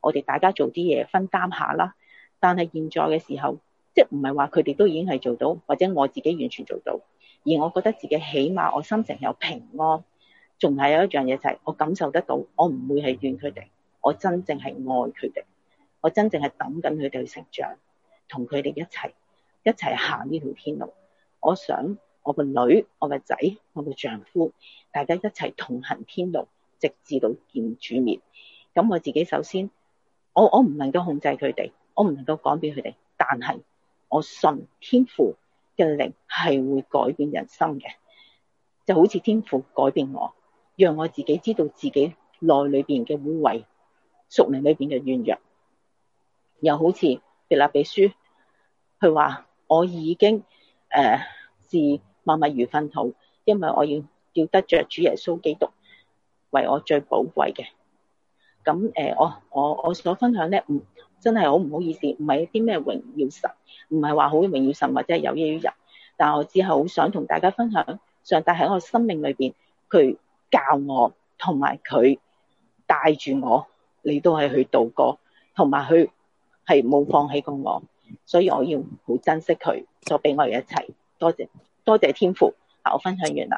我哋大家做啲嘢分擔下啦。但係現在嘅時候，即係唔係話佢哋都已經係做到，或者我自己完全做到，而我覺得自己起碼我心情有平安。仲係有一樣嘢就係我感受得到，我唔會係怨佢哋，我真正係愛佢哋，我真正係等緊佢哋去成長，同佢哋一齊一齊行呢條天路。我想我個女、我個仔、我個丈夫，大家一齊同行天路，直至到見主面。咁我自己首先，我我唔能夠控制佢哋，我唔能夠講俾佢哋，但係我信天父嘅靈係會改變人生嘅，就好似天父改變我，讓我自己知道自己內裏邊嘅污穢，屬靈裏邊嘅軟弱。又好似腓立比書，佢話我已經誒視萬物如糞土，因為我要要得着主耶穌基督為我最寶貴嘅。咁誒、呃，我我我所分享咧，唔真係好唔好意思，唔係啲咩榮耀神，唔係話好榮耀神或者係有益於人，但係我只係好想同大家分享，上帝喺我生命裏邊，佢教我，同埋佢帶住我嚟到係去度過，同埋佢係冇放棄過我，所以我要好珍惜佢所俾我哋一齊。多謝多謝天父，我分享完啦。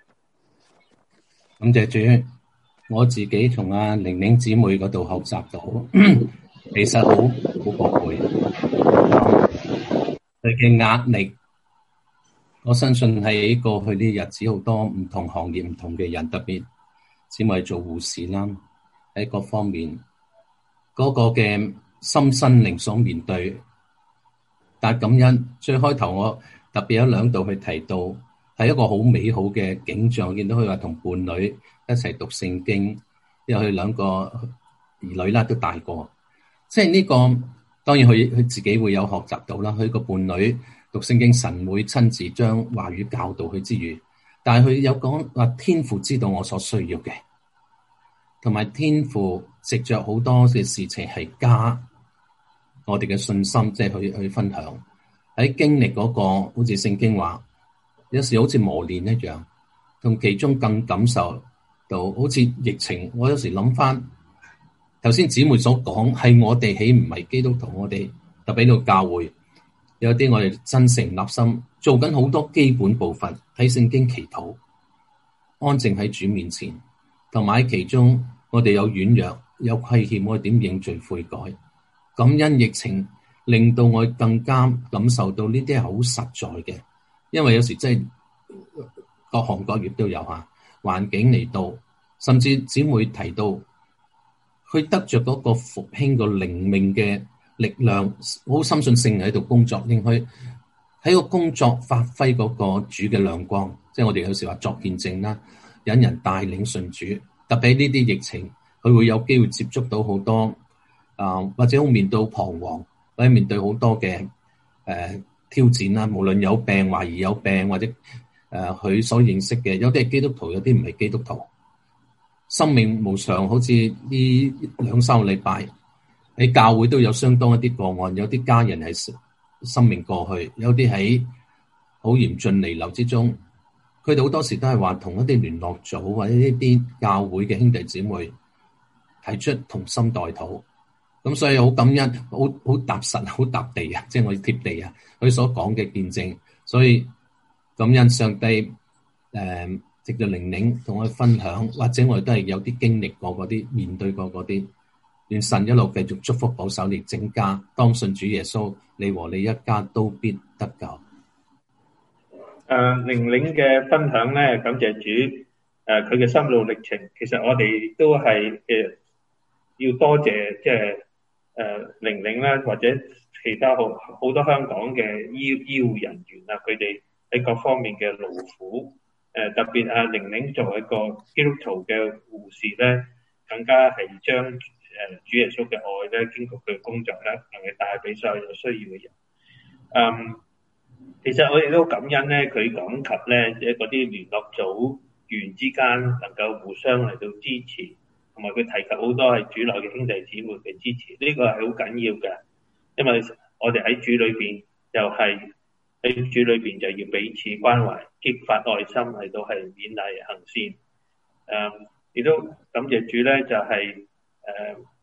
感謝主，我自己從阿玲玲姊妹嗰度學習到，其實好好寶貴。佢嘅壓力，我相信喺過去呢日子好多唔同行業、唔同嘅人，特別姊妹做護士啦，喺各方面嗰個嘅心身靈所面對。但感恩最開頭我特別有兩度去提到，係一個好美好嘅景象，見到佢話同伴侶一齊讀聖經，因為佢兩個兒女啦都大個，即係呢個當然佢佢自己會有學習到啦。佢個伴侶讀聖經，神會親自將話語教導佢之餘，但係佢有講話天父知道我所需要嘅，同埋天父藉着好多嘅事情係加我哋嘅信心，即係去去分享喺經歷嗰個，好似聖經話，有時好似磨練一樣，同其中更感受到，好似疫情。我有時諗翻頭先姊妹所講，係我哋豈唔係基督徒？我哋特別到教會有啲我哋真誠立心，做緊好多基本部分，睇聖經祈禱，安靜喺主面前，同埋喺其中我哋有軟弱有虧欠，我哋點認罪悔改？感恩疫情令到我更加感受到呢啲係好實在嘅，因為有時真係各行各業都有吓環境嚟到，甚至姊妹提到佢得着嗰個復興個靈命嘅力量，好深信聖靈喺度工作，令佢喺個工作發揮嗰個主嘅亮光，即係我哋有時話作見證啦，引人帶領信主。特別呢啲疫情，佢會有機會接觸到好多啊、呃，或者會面對彷徨，或者面對好多嘅誒、呃、挑戰啦。無論有病、懷疑有病，或者誒佢、呃、所認識嘅，有啲係基督徒，有啲唔係基督徒。生命無常，好似呢兩三個禮拜喺教會都有相當一啲個案，有啲家人係生命過去，有啲喺好嚴峻彌留之中。佢哋好多時都係話同一啲聯絡組或者一啲教會嘅兄弟姊妹提出同心代禱，咁所以好感恩，好好踏實，好踏地啊！即係我貼地啊，佢所講嘅見證，所以感恩上帝誒，藉著靈靈同我分享，或者我哋都係有啲經歷過嗰啲，面對過嗰啲，願神一路繼續祝福保守你整家，當信主耶穌，你和你一家都必得救。 誒玲玲嘅分享咧，感謝主。誒佢嘅心路歷程，其實我哋都係誒要多謝，即係誒玲玲啦，或者其他好好多香港嘅醫醫護人員啊，佢哋喺各方面嘅勞苦。誒特別啊，玲玲作為一個基督徒嘅護士咧，更加係將誒主耶穌嘅愛咧，經過佢嘅工作咧，能夠帶俾所有有需要嘅人。嗯。其實我哋都感恩咧，佢講及咧，即係嗰啲聯絡組員之間能夠互相嚟到支持，同埋佢提及好多係主內嘅兄弟姊妹嘅支持，呢個係好緊要嘅。因為我哋喺主裏邊，又係喺主裏邊就要彼此關懷，激發愛心嚟到係勉勵行善。誒、嗯，亦都感謝主咧，就係、是、誒、呃、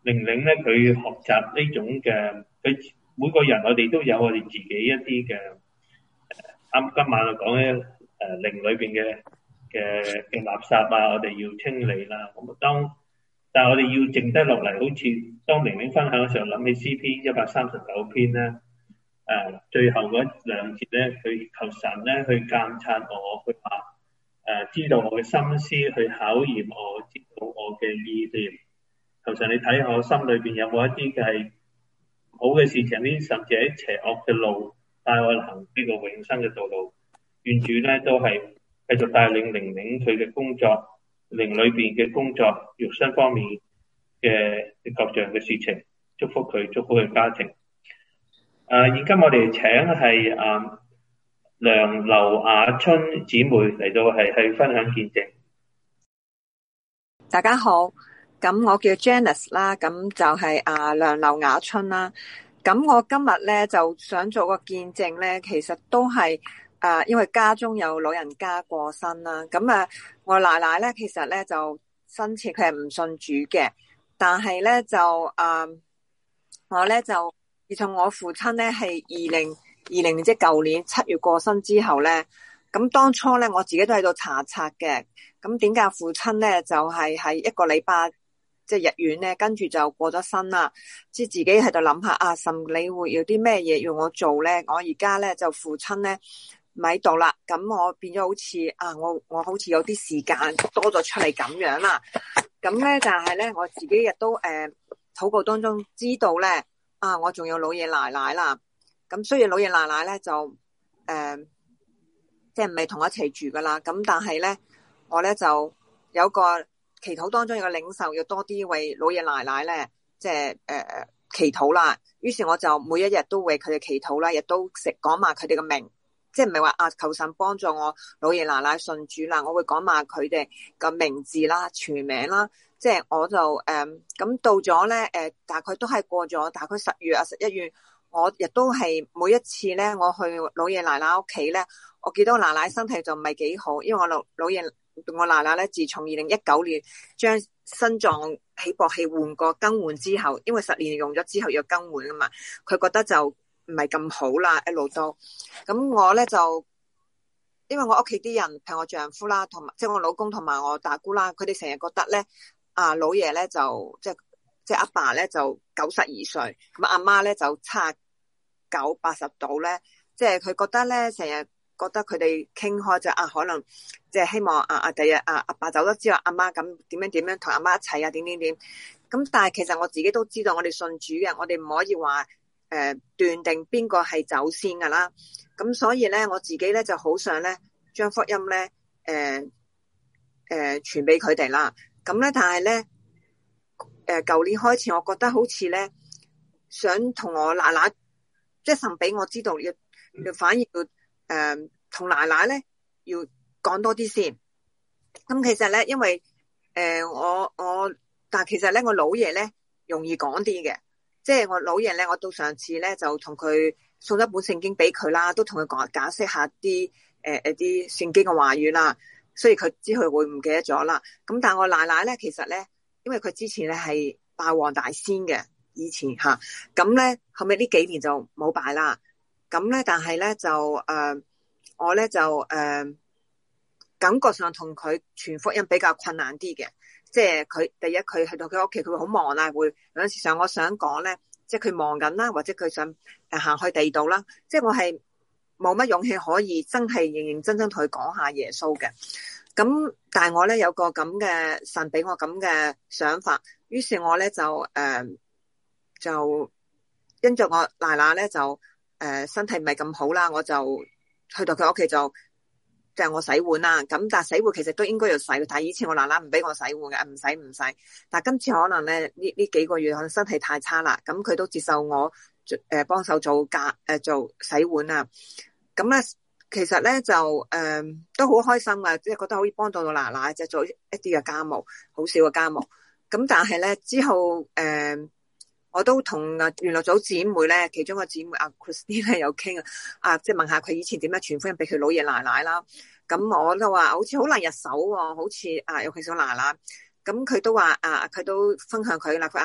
玲玲咧，佢學習呢種嘅，佢每個人我哋都有我哋自己一啲嘅，啱今晚我講咧誒靈裏邊嘅嘅嘅垃圾啊，我哋要清理啦。咁當但係我哋要靜得落嚟，好似當玲玲分享嘅時候，諗起詩篇一百三十九篇咧，誒最後嗰兩節咧，佢求神咧去監察我，佢話誒知道我嘅心思，去考驗我，知道我嘅意念。求神你睇下我心裏邊有冇一啲嘅係好嘅事情，呢甚至喺邪惡嘅路帶我行呢個永生嘅道路。願主咧都係繼續帶領玲玲佢嘅工作，靈裏邊嘅工作，肉身方面嘅各樣嘅事情，祝福佢，祝福佢家庭。誒、呃，現今我哋請係誒梁劉雅春姊妹嚟到係去分享見證。 大家好。咁我叫 Janice 啦，咁就係啊梁劉雅春啦。咁我今日咧就想做個見證咧，其實都係啊，因為家中有老人家過身啦。咁啊，我奶奶咧其實咧就生前佢係唔信主嘅，但係咧就啊，我咧就自從我父親咧係二零二零即係舊年七月過身之後咧，咁當初咧我自己都喺度查冊嘅。咁點解父親咧就係喺一個禮拜？即係入院咧，跟住就過咗身啦。即係自己喺度諗下啊，神你會有啲咩嘢要我做咧？我而家咧就父親咧唔喺度啦，咁我變咗好似啊，我我好似有啲時間多咗出嚟咁樣啦。咁咧但係咧我自己亦都誒禱告當中知道咧啊，我仲有老爺奶奶啦。咁雖然老爺奶奶咧就誒、呃、即係唔係同我一齊住噶啦，咁但係咧我咧就有個。祈禱當中有個領袖要多啲為老爺奶奶咧，即係誒祈禱啦。於是我就每一日都為佢哋祈禱啦，亦都食講埋佢哋嘅名，即係唔係話啊求神幫助我老爺奶奶信主啦，我會講埋佢哋嘅名字啦、全名啦。即係我就誒咁、呃、到咗咧誒，大概都係過咗大概十月啊十一月，我亦都係每一次咧我去老爺奶奶屋企咧，我見到奶奶身體就唔係幾好，因為我老老爺。我奶奶咧，自從二零一九年將心臟起搏器換過更換之後，因為十年用咗之後要更換啊嘛，佢覺得就唔係咁好啦，一路都咁我咧就，因為我屋企啲人係我丈夫啦，同埋即係我老公同埋我大姑啦，佢哋成日覺得咧，啊老爺咧就即係即係阿爸咧就九十二歲，咁阿媽咧就七十九八十度咧，即係佢覺得咧成日。覺得佢哋傾開就啊，可能即係希望啊啊第日啊阿爸走咗之後，阿媽咁點樣點樣同阿媽一齊啊點點點咁，但係其實我自己都知道，我哋信主嘅，我哋唔可以話誒、呃、斷定邊個係走先噶啦。咁所以咧，我自己咧就好想咧將福音咧誒誒傳俾佢哋啦。咁咧，但係咧誒舊年開始，我覺得好似咧想同我奶奶，即係神俾我知道要要反而要。誒，同、呃、奶奶咧要講多啲先。咁其實咧，因為誒、呃、我我，但係其實咧我老爺咧容易講啲嘅，即係我老爺咧，我到上次咧就同佢送一本聖經俾佢啦，都同佢講解釋下啲誒誒啲聖經嘅話語啦。所以佢知佢會唔記得咗啦。咁但係我奶奶咧，其實咧，因為佢之前咧係拜黃大仙嘅，以前吓，咁咧後尾呢幾年就冇拜啦。咁咧，但係咧就誒、呃，我咧就誒、呃，感覺上同佢傳福音比較困難啲嘅。即係佢第一，佢去到佢屋企，佢會好忙啦，會有陣時上我想講咧，即係佢忙緊啦，或者佢想誒行去地道啦。即係我係冇乜勇氣可以真係認認真真同佢講下耶穌嘅。咁但係我咧有個咁嘅神俾我咁嘅想法，於是我咧就誒、呃、就因着我奶奶咧就。誒、呃，身體唔係咁好啦，我就去到佢屋企就就係我洗碗啦。咁但係洗碗其實都應該要洗，但係以前我奶奶唔俾我洗碗嘅，唔洗唔洗。但係今次可能咧呢呢幾個月可能身體太差啦，咁佢都接受我誒幫手做家誒、呃、做洗碗啊。咁咧其實咧就誒、呃、都好開心啊，即係覺得可以幫到我奶奶，即係做一啲嘅家務，好少嘅家務。咁但係咧之後誒。呃我都同啊原來組姊妹咧，其中個姊妹阿 Christine 咧有傾啊，啊即係問下佢以前點樣傳福音俾佢老爺奶奶啦。咁我都話好似好難入手喎，好似啊尤其是我奶奶。咁佢都話啊，佢都分享佢啦。佢話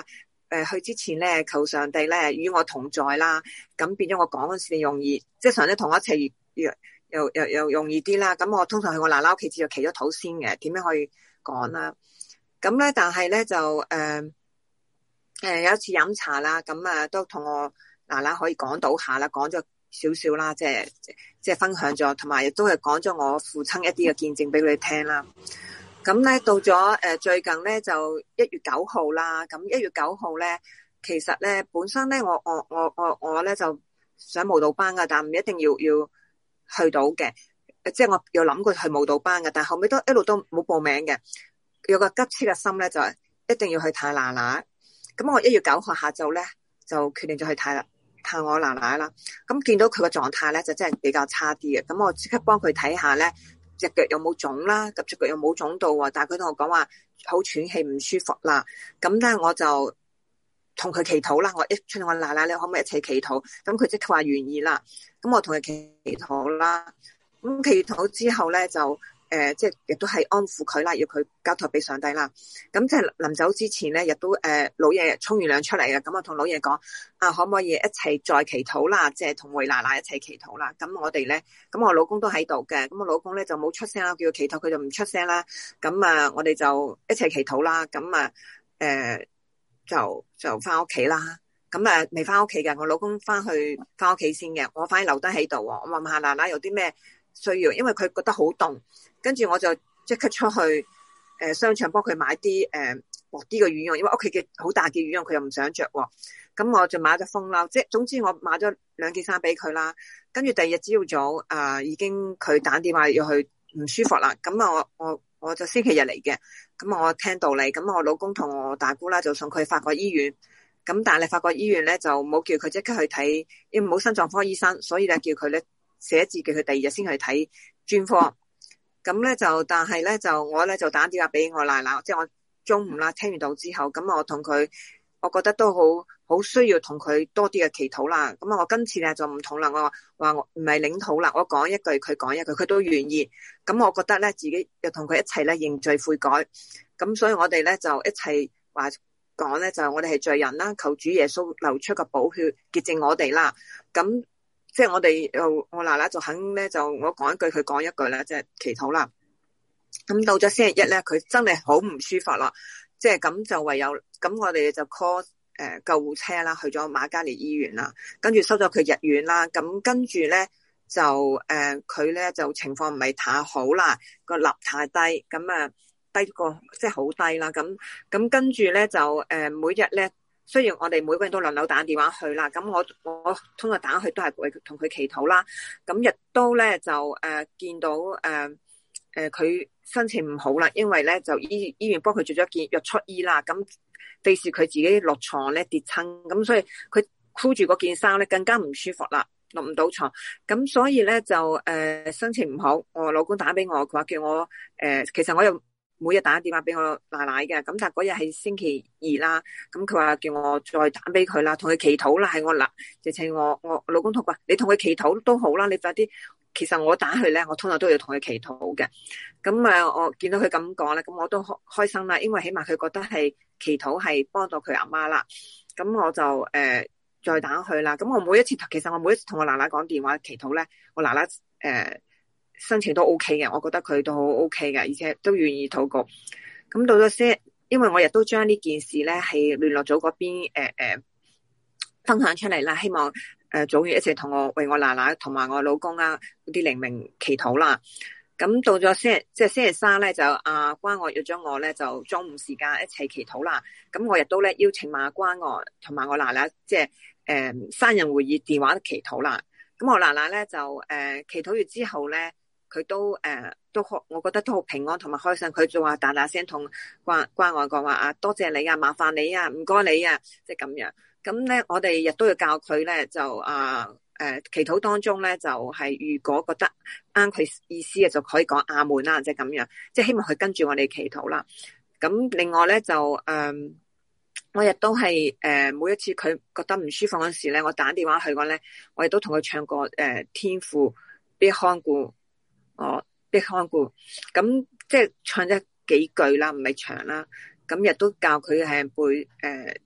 誒去之前咧，求上帝咧與我同在啦，咁變咗我講嗰時容易，即係上帝同我一齊又又又又容易啲啦。咁我通常去我奶奶屋企就祈咗禱先嘅，點樣可以講啦？咁咧，但係咧就誒誒、呃呃、有一次飲茶啦，咁啊都同我奶奶可以講到下啦，講咗少少啦，即係即係分享咗，同埋亦都係講咗我父親一啲嘅見證俾佢哋聽啦。咁咧到咗誒、呃、最近咧就一月九號啦，咁一月九號咧其實咧本身咧我我我我我咧就上舞蹈班噶，但唔一定要要去到嘅，即係我有諗過去舞蹈班嘅，但後尾都一路都冇報名嘅，有個急切嘅心咧就係一定要去睇奶奶。咁我一月九號下晝咧就決定咗去睇啦，睇我奶奶啦。咁見到佢個狀態咧就真係比較差啲嘅，咁我即刻幫佢睇下咧。隻腳有冇腫啦？及隻腳有冇腫到啊？但係佢同我講話好喘氣唔舒服啦。咁咧我就同佢祈禱啦。我一出嚟，我奶奶你可唔可以一齊祈禱？咁佢即刻話願意啦。咁我同佢祈禱啦。咁祈禱之後咧就誒，即係亦都係安撫佢啦，要佢交託俾上帝啦。咁即係臨走之前咧，亦都誒、呃、老爺沖完涼出嚟嘅。咁我同老爺講啊，可唔可以一齊再祈禱啦？即係同回奶奶一齊祈禱啦。咁我哋咧，咁我老公都喺度嘅。咁我老公咧就冇出聲啦，叫佢祈禱，佢就唔出聲啦。咁啊，我哋就一齊祈禱啦。咁啊，誒、呃，就就翻屋企啦。咁啊，未翻屋企嘅，我老公翻去翻屋企先嘅。我反而留低喺度。我問下奶奶有啲咩需要，因為佢覺得好凍。跟住我就即刻出去誒、呃、商場幫佢買啲誒薄啲嘅羽絨，因為屋企嘅好大嘅羽絨佢又唔想着喎。咁我就買咗風褸，即係總之我買咗兩件衫俾佢啦。跟住第二日朝早啊、呃，已經佢打電話要去唔舒服啦。咁啊，我我我就星期日嚟嘅，咁我聽道理。咁我老公同我大姑啦就送佢去法國醫院。咁但係法國醫院咧就冇叫佢即刻去睇，因為冇心臟科醫生，所以咧叫佢咧寫字叫佢第二日先去睇專科。咁咧就，但係咧就我咧就打電話俾我奶奶，即係我中午啦，聽完到之後，咁我同佢，我覺得都好好需要同佢多啲嘅祈禱啦。咁啊，我今次咧就唔同啦，我話我唔係領禱啦，我講一句佢講一句，佢都願意。咁我覺得咧自己又同佢一齊咧認罪悔改。咁所以我哋咧就一齊話講咧，就我哋係罪人啦，求主耶穌流出個寶血潔淨我哋啦。咁即係我哋又我奶奶就肯咧，就我講一句佢講一句啦，即係祈禱啦。咁到咗星期一咧，佢真係好唔舒服啦，即係咁就唯有咁我哋就 call 誒、呃、救護車啦，去咗瑪嘉烈醫院啦，跟住收咗佢入院啦。咁跟住咧就誒佢咧就情況唔係太好啦，個鈉太低，咁啊低過即係好低啦。咁咁跟住咧就誒、呃、每日咧。雖然我哋每個人都輪流打電話去啦，咁我我通常打去都係為同佢祈禱啦。咁亦都咧就誒、呃、見到誒誒佢心情唔好啦，因為咧就醫醫院幫佢做咗件藥出醫啦。咁費事佢自己落床咧跌親，咁所以佢箍住嗰件衫咧更加唔舒服啦，落唔到床。咁所以咧就誒、呃、心情唔好，我老公打俾我，佢話叫我誒、呃，其實我又。每日打電話俾我奶奶嘅，咁但係嗰日係星期二啦，咁佢話叫我再打俾佢啦，同佢祈禱啦，係我嗱，直情我我老公同佢話，你同佢祈禱都好啦，你快啲。其實我打去咧，我通常都要同佢祈禱嘅。咁啊，我見到佢咁講咧，咁我都開心啦，因為起碼佢覺得係祈禱係幫到佢阿媽啦。咁我就誒、呃、再打去啦。咁我每一次，其實我每一次同我奶奶講電話祈禱咧，我奶奶誒。呃心情都 OK 嘅，我覺得佢都好 OK 嘅，而且都願意禱告。咁到咗先，因為我亦都將呢件事咧係聯絡組嗰邊誒誒分享出嚟啦，希望誒、呃、組員一齊同我為我奶奶同埋我老公啊嗰啲靈命祈禱啦。咁到咗星即係星期三咧，就阿關愛約咗我咧，就中午時間一齊祈禱啦。咁我亦都咧邀請埋關愛同埋我奶奶，即係誒生日會議電話祈禱啦。咁我奶奶咧就誒、呃、祈禱完之後咧。佢都誒、呃、都好，我覺得都好平安同埋開心。佢就話大大聲同關關愛講話啊，多謝你啊，麻煩你啊，唔該你啊，即係咁樣。咁咧，我哋亦都要教佢咧，就啊誒、呃、祈禱當中咧，就係、是、如果覺得啱佢意思嘅，就可以講阿門啦，即係咁樣。即係希望佢跟住我哋祈禱啦。咁另外咧就誒、呃，我亦都係誒、呃、每一次佢覺得唔舒服嗰時咧，我打電話去講咧，我亦都同佢唱過誒、呃、天父必看顧。我必看顧，咁即係唱咗幾句啦，唔係長啦。咁亦都教佢係背誒，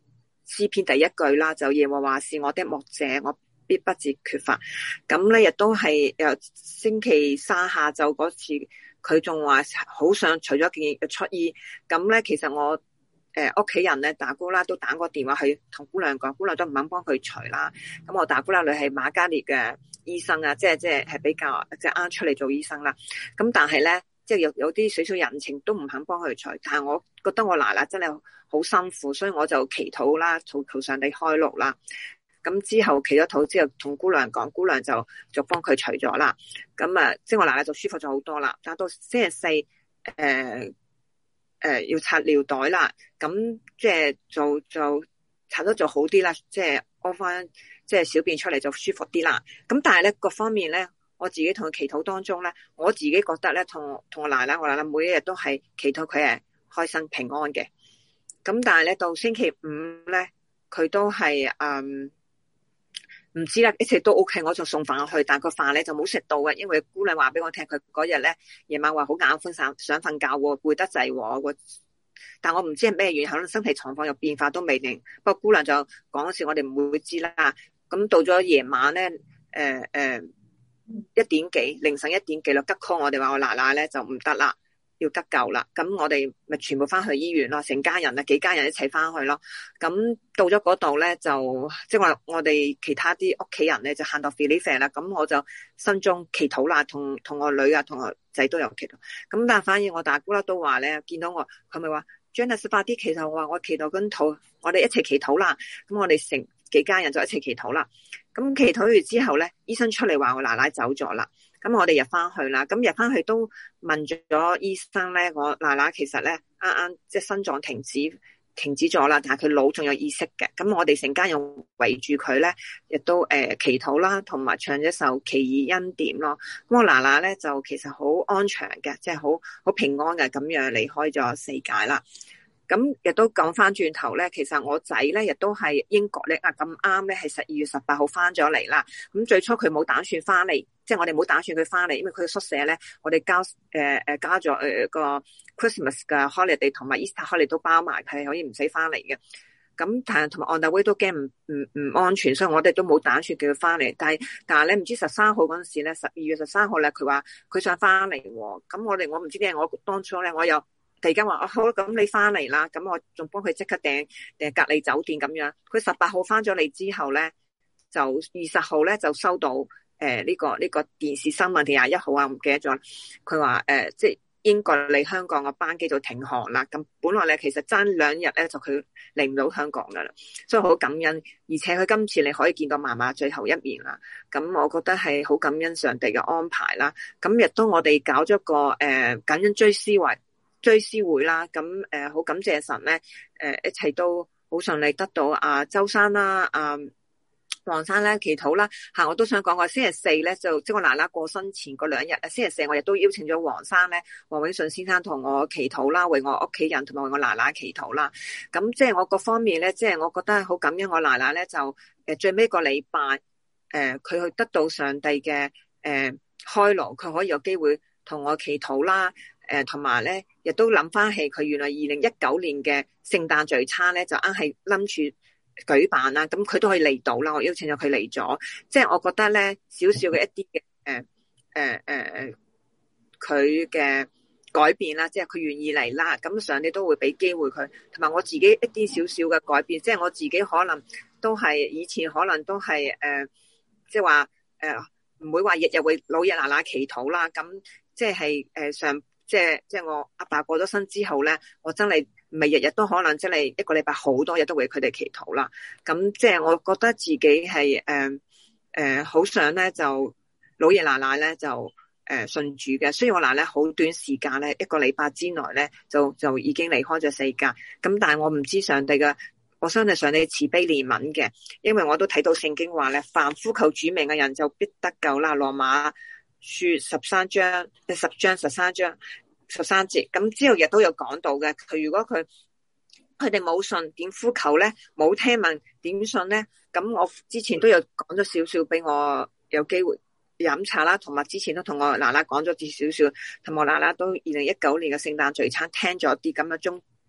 詩篇第一句啦，就耶和華是我的牧者，我必不致缺乏。咁咧亦都係誒星期三下晝嗰次，佢仲話好想除咗件出衣。咁咧其實我誒屋企人咧大姑啦都打過電話去同姑娘講，姑娘都唔肯幫佢除啦。咁我大姑娘女係瑪嘉烈嘅醫生啊，即係即係係比較即係啱出嚟做醫生啦。咁但係咧即係有有啲少少人情都唔肯幫佢除。但係我覺得我奶奶真係好辛苦，所以我就祈禱啦，求求上帝開路啦。咁之後祈咗禱之後，同姑娘講，姑娘就就幫佢除咗啦。咁啊，即係我奶奶就舒服咗好多啦。但到星期四，誒、呃、誒、呃、要拆尿袋啦，咁即係就就拆得就好啲啦，即係屙翻即係小便出嚟就舒服啲啦。咁但係咧各方面咧，我自己同佢祈禱當中咧，我自己覺得咧，同同我奶奶，我奶奶每一日都係祈禱佢係開心平安嘅。咁但係咧到星期五咧，佢都係嗯。唔知啦，一切都 OK， 我就送飯去，但個飯咧就冇食到嘅，因為姑娘話俾我聽，佢嗰日咧夜晚話好眼瞓，想想瞓覺，攰得滯喎。但我唔知係咩原因，可能身體狀況有變化都未定。不過姑娘就講嗰時，我哋唔會知啦。咁到咗夜晚咧，誒、呃、誒、呃、一點幾，凌晨一點幾啦，急 call 我哋話我奶奶咧就唔得啦，要急救啦。咁我哋咪全部翻去醫院咯，成家人啊幾家人一齊翻去咯。咁到咗嗰度咧，就即係話我哋其他啲屋企人咧就行到 Philippe 啦。咁我就心中祈禱啦，同同我女啊，同我仔都有祈禱。咁但係反而我大姑啦都話咧，見到我佢咪話 Janice 快啲祈禱，我話我祈禱跟禱，我哋一齊祈禱啦。咁我哋成幾家人就一齊祈禱啦。咁祈禱完之後咧，醫生出嚟話我奶奶走咗啦。咁我哋入翻去啦，咁入翻去都問咗醫生咧，我奶奶其實咧啱啱即係心臟停止停止咗啦，但係佢腦仲有意識嘅。咁我哋成家人圍住佢咧，亦都誒、呃、祈禱啦，同埋唱一首《奇異恩典》咯。咁我奶奶咧就其實好安詳嘅，即係好好平安嘅咁樣離開咗世界啦。咁亦都講翻轉頭咧，其實我仔咧亦都係英國咧啊，咁啱咧係十二月十八號翻咗嚟啦。咁最初佢冇打算翻嚟，即係我哋冇打算佢翻嚟，因為佢宿舍咧我哋交誒誒加咗誒個 Christmas 嘅 holiday 同埋 Easter holiday 都包埋，係可以唔使翻嚟嘅。咁但係同埋 on the way 都驚唔唔唔安全，所以我哋都冇打算叫佢翻嚟。但係但係咧唔知十三號嗰陣時咧，十二月十三號咧，佢話佢想翻嚟喎。咁我哋我唔知點解，我當初咧我又。突然間話哦好，咁你翻嚟啦，咁我仲幫佢即刻訂訂隔離酒店咁樣。佢十八號翻咗嚟之後咧，就二十號咧就收到誒呢、呃這個呢、這個電視新聞定廿一號啊，唔記得咗。佢話誒即係英國嚟香港嘅班機就停航啦。咁本來咧其實爭兩日咧就佢嚟唔到香港噶啦，所以好感恩。而且佢今次你可以見到嫲嫲最後一面啦。咁我覺得係好感恩上帝嘅安排啦。咁亦都我哋搞咗個誒、呃、感恩追思會。追思會啦，咁誒好感謝神咧，誒、呃、一齊都好順利得到啊周生啦，啊黃生咧祈禱啦嚇，我都想講話星期四咧就即係我奶奶過身前嗰兩日啊，星期四我亦都邀請咗黃生咧，黃永順先生同我祈禱啦，為我屋企人同埋為我奶奶祈禱啦。咁即係我各方面咧，即係我覺得好感恩我奶奶咧就誒最尾個禮拜誒佢去得到上帝嘅誒、呃、開羅，佢可以有機會同我祈禱啦。誒同埋咧，亦都諗翻起佢原來二零一九年嘅聖誕聚餐咧，就啱係諗住舉辦啦。咁佢都可以嚟到啦，我邀請咗佢嚟咗。即係我覺得咧，少少嘅一啲嘅誒誒誒佢嘅改變啦，即係佢願意嚟啦。咁上帝都會俾機會佢，同埋我自己一啲少少嘅改變，即係我自己可能都係以前可能都係誒、呃，即係話誒唔會話日日為老爺奶奶祈禱啦。咁即係誒、呃、上。即係即係我阿爸過咗身之後咧，我真係唔係日日都可能真係一個禮拜好多日都為佢哋祈禱啦。咁即係我覺得自己係誒誒好想咧就老爺奶奶咧就誒、呃、信主嘅。雖然我奶奶好短時間咧一個禮拜之內咧就就已經離開咗世界，咁但係我唔知上帝嘅，我相信上帝慈悲憐憫嘅，因為我都睇到聖經話咧，凡呼求主名嘅人就必得救啦。羅馬書十三章，十章十三章十三節，咁之後亦都有講到嘅。佢如果佢佢哋冇信，點呼求咧？冇聽聞，點信咧？咁我之前都有講咗少少俾我有機會飲茶啦，同埋之前都同我奶奶講咗啲少少，同我奶奶都二零一九年嘅聖誕聚餐聽咗啲咁嘅中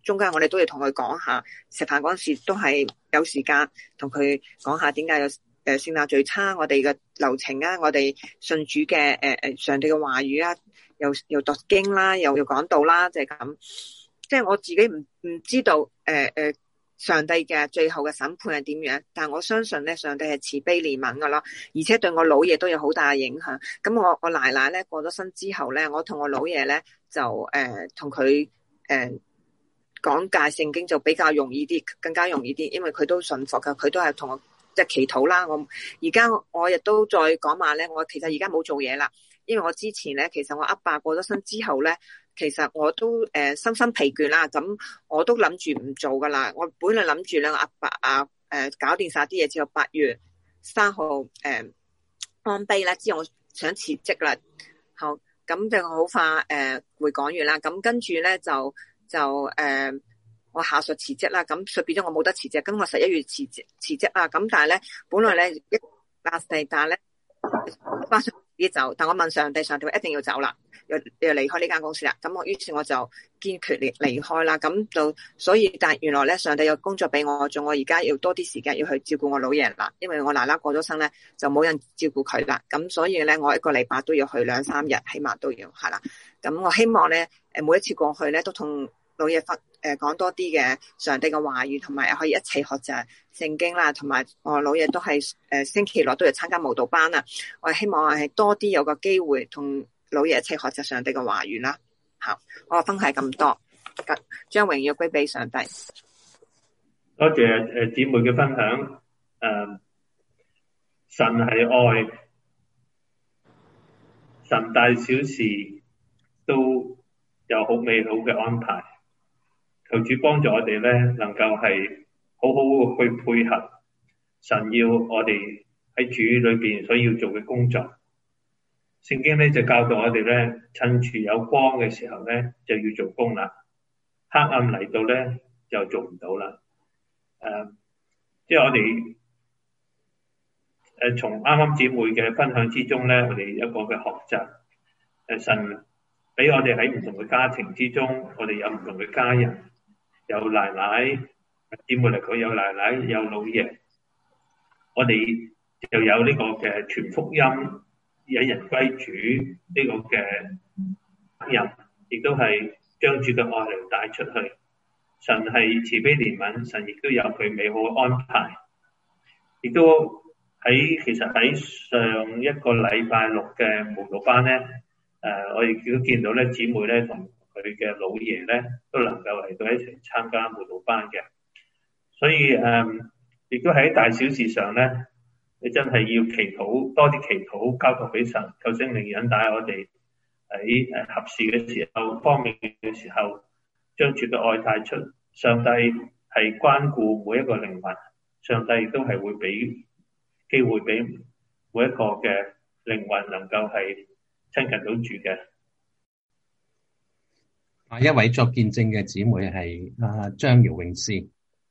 中間我哋都要同佢講下，食飯嗰陣時都係有時間同佢講下點解有誒聖誕聚餐，我哋嘅流程啊，我哋信主嘅誒誒上帝嘅話語啊，又又讀經啦，又要講道啦，就係咁。即係我自己唔唔知道誒誒、呃、上帝嘅最後嘅審判係點樣，但係我相信咧上帝係慈悲憐憫噶咯，而且對我老爺都有好大嘅影響。咁我我奶奶咧過咗身之後咧，我同我老爺咧就誒同佢誒講解聖經就比較容易啲，更加容易啲，因為佢都信服噶，佢都係同我即係祈禱啦。我而家我亦都再講話咧，我其實而家冇做嘢啦，因為我之前咧其實我阿爸過咗身之後咧。其實我都誒身心疲倦啦，咁我都諗住唔做噶啦。我本來諗住咧，阿爸啊誒搞掂晒啲嘢之後，八月三號誒安碑啦，之後我想辭職啦。好，咁就好快誒、呃、會講完啦。咁跟住咧就就誒、呃、我下屬辭職啦，咁所以變咗我冇得辭職。咁我十一月辭職辭職啦。咁但係咧本來咧一八四，但係咧翻上自己走，但我問上帝，上帝話一定要走啦。又又離開呢間公司啦，咁我於是我就堅決離離開啦，咁就所以但係原來咧上帝有工作俾我做，我而家要多啲時間要去照顧我老爺啦，因為我奶奶過咗身咧就冇人照顧佢啦，咁所以咧我一個禮拜都要去兩三日，起碼都要係啦。咁我希望咧誒每一次過去咧都同老爺分誒講多啲嘅上帝嘅話語，同埋可以一齊學習聖經啦，同埋我老爺都係誒星期六都要參加舞蹈班啦。我希望係多啲有個機會同老爺一齊學習上帝嘅話語啦。好，我分享咁多，將榮耀歸俾上帝。 多謝誒姊妹嘅分享。誒，神係愛，神大小事都有好美好嘅安排。求主幫助我哋咧，能夠係好好去配合神要我哋喺主裏邊所要做嘅工作。聖經咧就教導我哋咧，趁住有光嘅時候咧就要做工啦，黑暗嚟到咧就做唔到啦。誒、呃，即係我哋誒從啱啱姊妹嘅分享之中咧，我哋一個嘅學習。誒，神俾我哋喺唔同嘅家庭之中，我哋有唔同嘅家人，有奶奶，姊妹嚟講有奶奶，有老爺，我哋就有呢個嘅傳福音，引人歸主呢個嘅責任，亦都係將主嘅愛嚟帶出去。神係慈悲憐憫，神亦都有佢美好嘅安排，亦都喺其實喺上一個禮拜六嘅舞蹈班咧，誒、呃，我亦都見到咧姊妹咧同佢嘅老爺咧都能夠嚟到一齊參加舞蹈班嘅，所以誒，亦、呃、都喺大小事上咧。你真係要祈禱，多啲祈禱，交託俾神，求聖靈引帶我哋喺誒合適嘅時候、方便嘅時候，將主嘅愛帶出。上帝係關顧每一個靈魂，上帝亦都係會俾機會俾每一個嘅靈魂能夠係親近到主嘅。 下一位作見證嘅姊妹係阿張姚詠詩。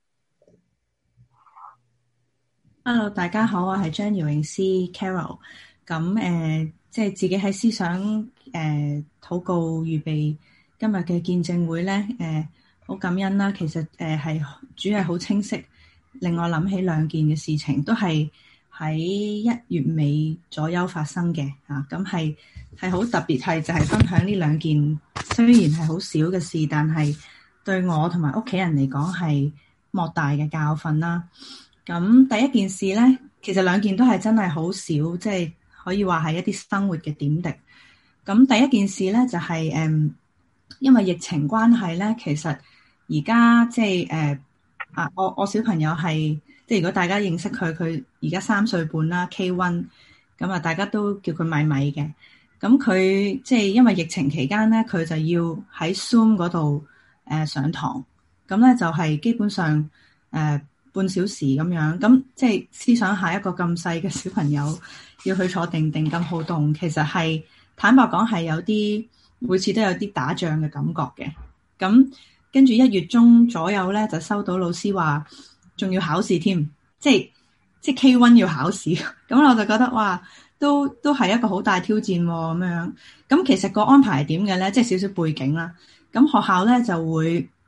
Hello， 大家好，我係張姚詠詩 Carol。咁誒、呃，即係自己喺思想誒禱、呃、告預備今日嘅見證會咧，誒、呃、好感恩啦。其實誒係、呃、主係好清晰，令我諗起兩件嘅事情，都係喺一月尾左右發生嘅嚇。咁係係好特別，係就係分享呢兩件，雖然係好少嘅事，但係對我同埋屋企人嚟講係莫大嘅教訓啦。咁第一件事咧，其實兩件都係真係好少，即係可以話係一啲生活嘅點滴。咁第一件事咧就係、是、誒，因為疫情關係咧，其實而家即係誒啊，我我小朋友係即係如果大家認識佢，佢而家三歲半啦 ，K 一，咁啊大家都叫佢米米嘅。咁佢即係因為疫情期間咧，佢就要喺 Zoom 嗰度誒上堂，咁咧就係基本上誒。呃半小時咁樣，咁即係思想下一個咁細嘅小朋友要去坐定定咁好動，其實係坦白講係有啲每次都有啲打仗嘅感覺嘅。咁跟住一月中左右咧，就收到老師話仲要考試添，即係即係 K 一 要考試，咁我就覺得哇，都都係一個好大挑戰喎咁樣。咁其實個安排係點嘅咧？即係少少背景啦。咁學校咧就會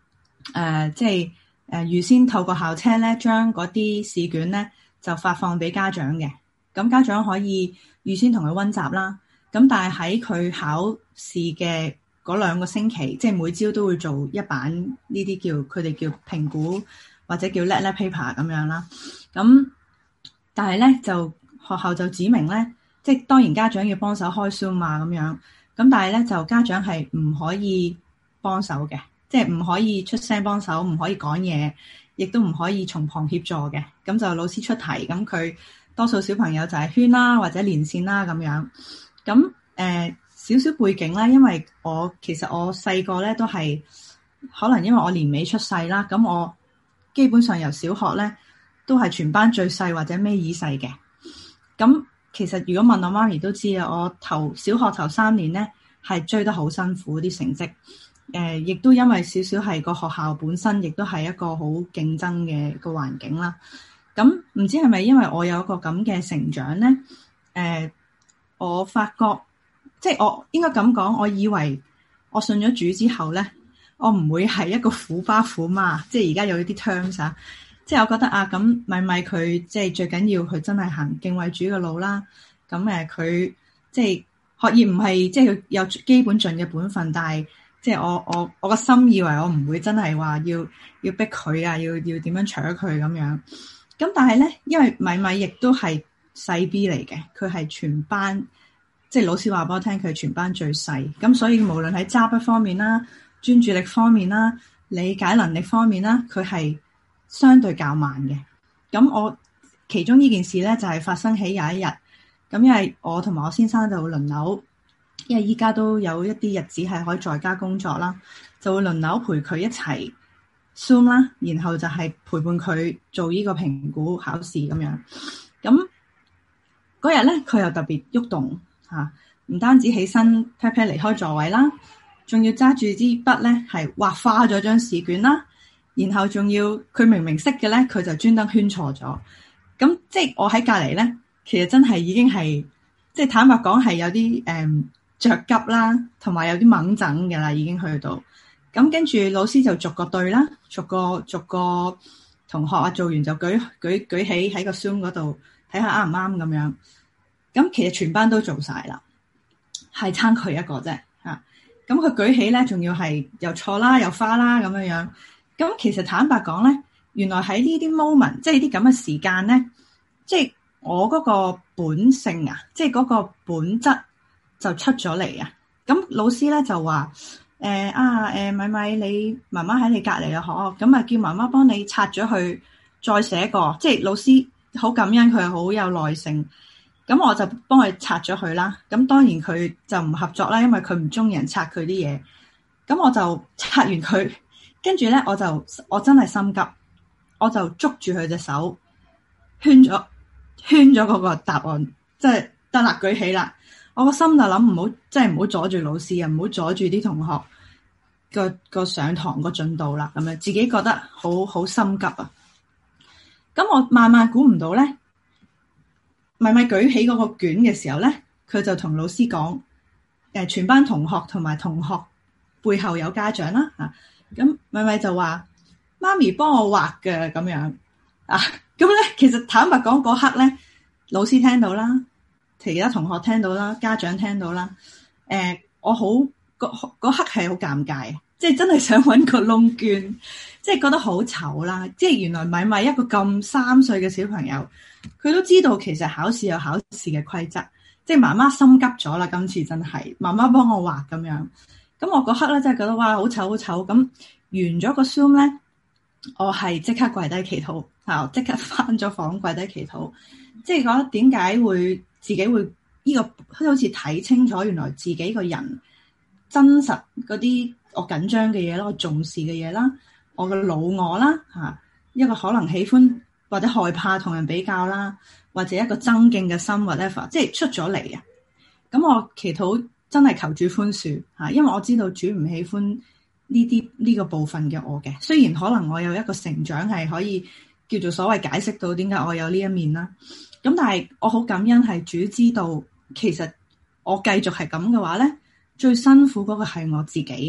呃、即係誒、呃、預先透過校車咧，將嗰啲試卷咧就發放俾家長嘅。咁家長可以預先同佢溫習啦。咁但係喺佢考試嘅嗰兩個星期，即係每朝都會做一版呢啲叫佢哋叫評估或者叫叻叻 paper 咁樣啦。咁但係咧就學校就指明咧，即係當然家長要幫手開 Zoom 啊咁樣。咁但係咧就家長係唔可以幫手嘅，即係唔可以出聲幫手，唔可以講嘢，亦都唔可以從旁協助嘅。咁就老師出題，咁佢多數小朋友就係圈啦或者連線啦咁樣。咁誒少少背景啦，因為我其實我細個咧都係可能因為我年尾出世啦，咁我基本上由小學咧都係全班最細或者尾二細嘅。咁其實如果問我媽咪都知啊，我頭小學頭三年咧係追得好辛苦啲成績，誒、呃、亦都因為少少係個學校本身亦都係一個好競爭嘅個環境啦。咁唔知係咪因為我有一個咁嘅成長咧？誒、呃，我發覺即係我應該咁講，我以為我信咗主之後咧，我唔會係一個虎爸虎媽，即係而家有呢啲 terms 啊。即係我覺得啊，咁咪咪佢即係最緊要佢真係行敬畏主嘅路啦。咁誒，佢即係學業唔係即係佢有基本盡嘅本分，但係即係我我我個心以為我唔會真係話要要逼佢啊，要要點樣搶佢咁樣。咁但係咧，因為米米亦都係細 B 嚟嘅，佢係全班即係老師話俾我聽，佢係全班最細。咁所以無論喺揸筆方面啦、專注力方面啦、理解能力方面啦，佢係相對較慢嘅。咁我其中呢件事咧就係、是、發生喺有一日，咁因為我同埋我先生就會輪流，因為依家都有一啲日子係可以在家工作啦，就會輪流陪佢一齊 Zoom 啦，然後就係陪伴佢做呢個評估考試咁樣。咁嗰日咧，佢又特別喐動嚇，唔單止起身 pat pat 離開座位啦，仲要揸住支筆咧係畫花咗張試卷啦，然後仲要佢明明識嘅咧，佢就專登圈錯咗。咁即係我喺隔離咧，其實真係已經係即係坦白講係有啲誒着急啦，同埋有啲猛整嘅啦，已經去到。咁跟住老師就逐個對啦，逐個逐個同學啊做完就舉舉舉起喺個 Zoom 嗰度睇下啱唔啱咁樣。咁其實全班都做晒啦，係差佢一個啫嚇。咁佢舉起咧，仲要係又錯啦，又花啦咁樣樣。咁其實坦白講咧，原來喺呢啲 moment，即係啲咁嘅時間咧，即係我嗰個本性啊，即係嗰個本質就出咗嚟啊。咁老師咧就話。誒、呃、啊誒，咪、呃、咪你媽媽喺你隔離啊，嗬，咁啊叫媽媽幫你擦咗去，再寫個，即係老師好感恩佢係好有耐性，咁我就幫佢擦咗佢啦。咁當然佢就唔合作啦，因為佢唔中意人擦佢啲嘢。咁我就擦完佢，跟住咧我就我真係心急，我就捉住佢隻手，圈咗圈咗嗰個答案，即係得啦，舉起啦。我個心就諗唔好，即係唔好阻住老師啊，唔好阻住啲同學個個上堂個進度啦。咁樣自己覺得好好心急啊。咁我慢慢估唔到咧，咪咪舉起嗰個卷嘅時候咧，佢就同老師講：誒、呃，全班同學同埋同學背後有家長啦。啊，咁咪咪就話：媽咪幫我畫嘅咁樣啊。咁咧，其實坦白講嗰刻咧，老師聽到啦。其他同學聽到啦，家長聽到啦，誒、呃，我好嗰嗰刻係好尷尬，即係真係想搵個窿捐，即係覺得好醜啦。即係原來米米一個咁三歲嘅小朋友，佢都知道其實考試有考試嘅規則，即係媽媽心急咗啦，今次真係媽媽幫我畫咁樣。咁我嗰刻咧真係覺得哇，好醜好醜。咁完咗個 Zoom 咧，我係即刻跪低祈禱，嚇，即刻返咗房跪低祈禱，即係覺得點解會？自己會呢、這個好似睇清楚，原來自己個人真實嗰啲我緊張嘅嘢啦，我重視嘅嘢啦，我嘅老我啦嚇，一個可能喜歡或者害怕同人比較啦，或者一個爭競嘅心 whatever，即係出咗嚟啊！咁我祈禱真係求主寬恕嚇，因為我知道主唔喜歡呢啲呢個部分嘅我嘅，雖然可能我有一個成長係可以叫做所謂解釋到點解我有呢一面啦。咁但係我好感恩係主知道，其實我繼續係咁嘅話咧，最辛苦嗰個係我自己，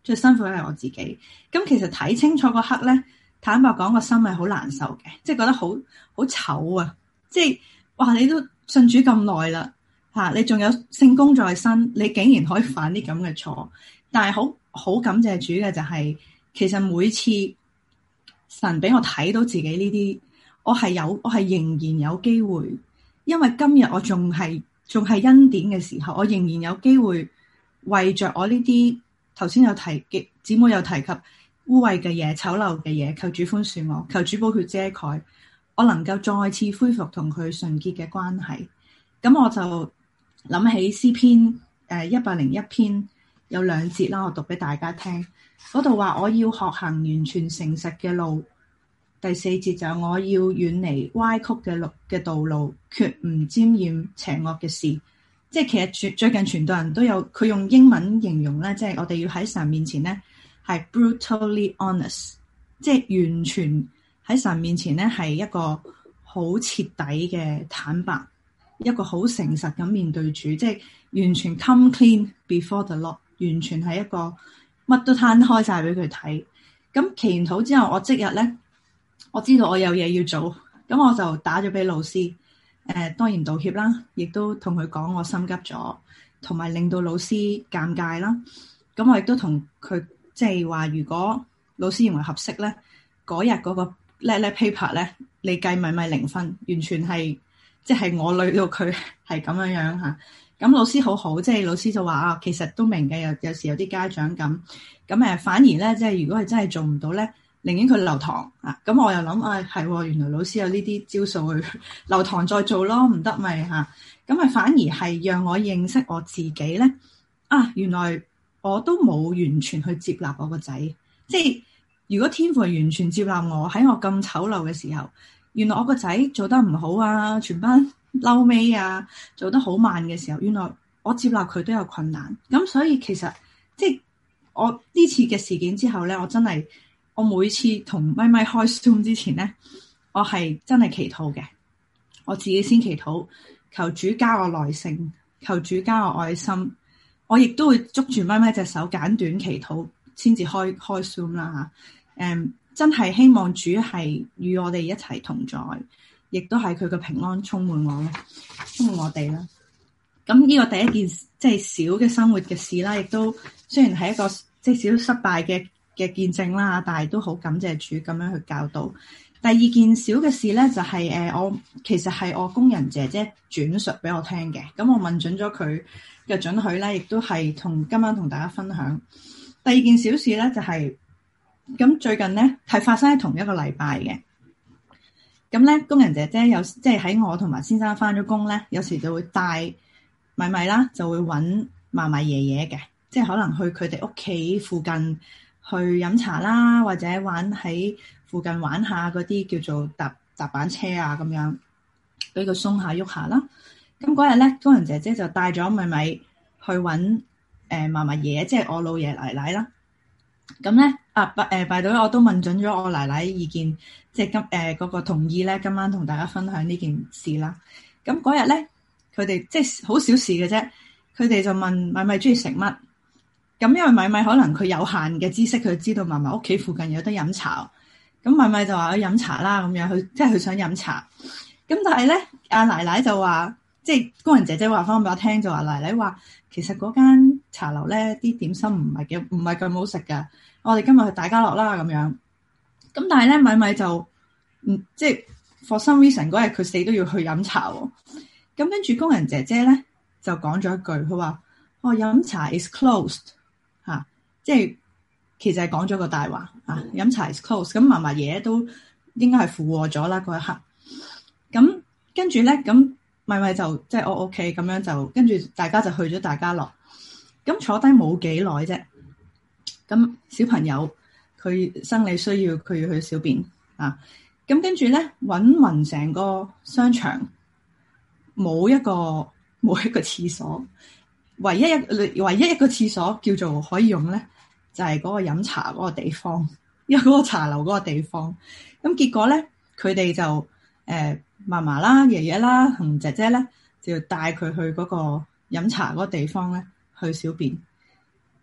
最辛苦嘅係我自己。咁其實睇清楚嗰刻咧，坦白講個心係好難受嘅，即係覺得好好醜啊！即係哇，你都信主咁耐啦嚇，你仲有聖工在身，你竟然可以犯啲咁嘅錯。但係好好感謝主嘅就係、是，其實每次神俾我睇到自己呢啲，我係有我係仍然有機會，因為今日我仲係仲係恩典嘅時候，我仍然有機會為着我呢啲頭先有提嘅姊妹有提及污穢嘅嘢、醜陋嘅嘢，求主寬恕我，求主寶血遮蓋，我能夠再次恢復同佢純潔嘅關係。咁我就諗起詩篇誒一百零一篇有兩節啦，我讀俾大家聽。嗰度話我要學行完全誠實嘅路，第四節就我要遠離歪曲嘅路嘅道路，決唔沾染邪惡嘅事。即係其實最近傳道人都有佢用英文形容咧，即係我哋要喺神面前咧係 brutally honest， 即係完全喺神面前咧係一個好徹底嘅坦白，一個好誠實咁面對主，即係完全 come clean before the Lord， 完全係一個乜都攤開晒俾佢睇。咁祈完禱之後，我即日咧我知道我有嘢要做，咁我就打咗俾老師。誒、呃、當然道歉啦，亦都同佢講我心急咗，同埋令到老師尷尬啦。咁我亦都同佢即係話，如果老師認為合適咧，嗰日嗰個叻叻 paper 咧，你計咪咪零分，完全係即係我累到佢係咁樣樣嚇。咁老師好好，即係老師就話啊，其實都明嘅，有有時有啲家長咁咁誒，反而咧即係如果係真係做唔到咧，寧願佢留堂啊！咁我又諗啊，係、哎、原來老師有呢啲招數去留堂再做咯，唔得咪嚇？咁啊，反而係讓我認識我自己咧啊！原來我都冇完全去接納我個仔，即係如果天父係完全接納我喺我咁醜陋嘅時候，原來我個仔做得唔好啊，全班嬲尾啊，做得好慢嘅時候，原來我接納佢都有困難。咁所以其實即係我呢次嘅事件之後咧，我真係〜我每次同咪咪開 Zoom 之前咧，我係真係祈禱嘅。我自己先祈禱，求主加我耐性，求主加我愛心。我亦都會捉住咪咪隻手簡短祈禱，先至開開 Zoom 啦嚇。誒，真係希望主係與我哋一齊同在，亦都係佢嘅平安充滿我咧，充滿我哋啦。咁呢個第一件即係小嘅生活嘅事啦，亦都雖然係一個即係少失敗嘅嘅見證啦，但係都好感謝主咁樣去教導。第二件小嘅事咧，就係、是、誒我其實係我工人姐姐轉述俾我聽嘅，咁我問準咗佢嘅准許咧，亦都係同今晚同大家分享。第二件小事咧，就係、是、咁最近咧係發生喺同一個禮拜嘅。咁咧工人姐姐有即係喺我同埋先生返咗工咧，有時就會帶米米啦，就會揾嫲嫲爺爺嘅，即係可能去佢哋屋企附近去飲茶啦，或者玩喺附近玩下嗰啲叫做踏踏板車啊咁樣，俾佢鬆下喐下啦。咁嗰日咧，工人姐姐就帶咗米米去揾誒嫲嫲爺爺，即係我老爺奶奶啦。咁咧啊，拜誒拜到我都問準咗我奶奶意見，即係今誒嗰個同意咧，今晚同大家分享呢件事啦。咁嗰日咧，佢哋即係好小事嘅啫，佢哋就問米米中意食乜。咁因為米米可能佢有限嘅知識，佢知道嫲嫲屋企附近有得飲茶，咁米米就話去飲茶啦，咁樣佢即係佢想飲茶。咁但係咧，阿奶奶就話，即係工人姐姐話翻俾我聽，就話奶奶話其實嗰間茶樓咧啲點心唔係幾唔係咁好食噶，我哋今日去大家樂啦咁樣。咁但係咧，米米就嗯即係 for some reason 嗰日佢死都要去飲茶喎。咁跟住工人姐姐咧就講咗一句，佢話：哦，飲茶 is closed。嚇，即係其實係講咗個大話啊！飲茶 is close，咁嫲嫲爺爺都應該係附和咗啦嗰一刻。咁跟住咧，咁咪咪就即係我 OK 咁樣就跟住大家就去咗大家樂。咁坐低冇幾耐啫，咁小朋友佢生理需要佢要去小便啊。咁跟住咧揾勻成個商場冇一個冇一個廁所。唯一一唯一一個廁所叫做可以用咧，就係、是、嗰個飲茶嗰個地方，因為嗰個茶樓嗰個地方。咁結果咧，佢哋就誒嫲嫲啦、爺爺啦同姐姐咧，就帶佢去嗰個飲茶嗰個地方咧去小便。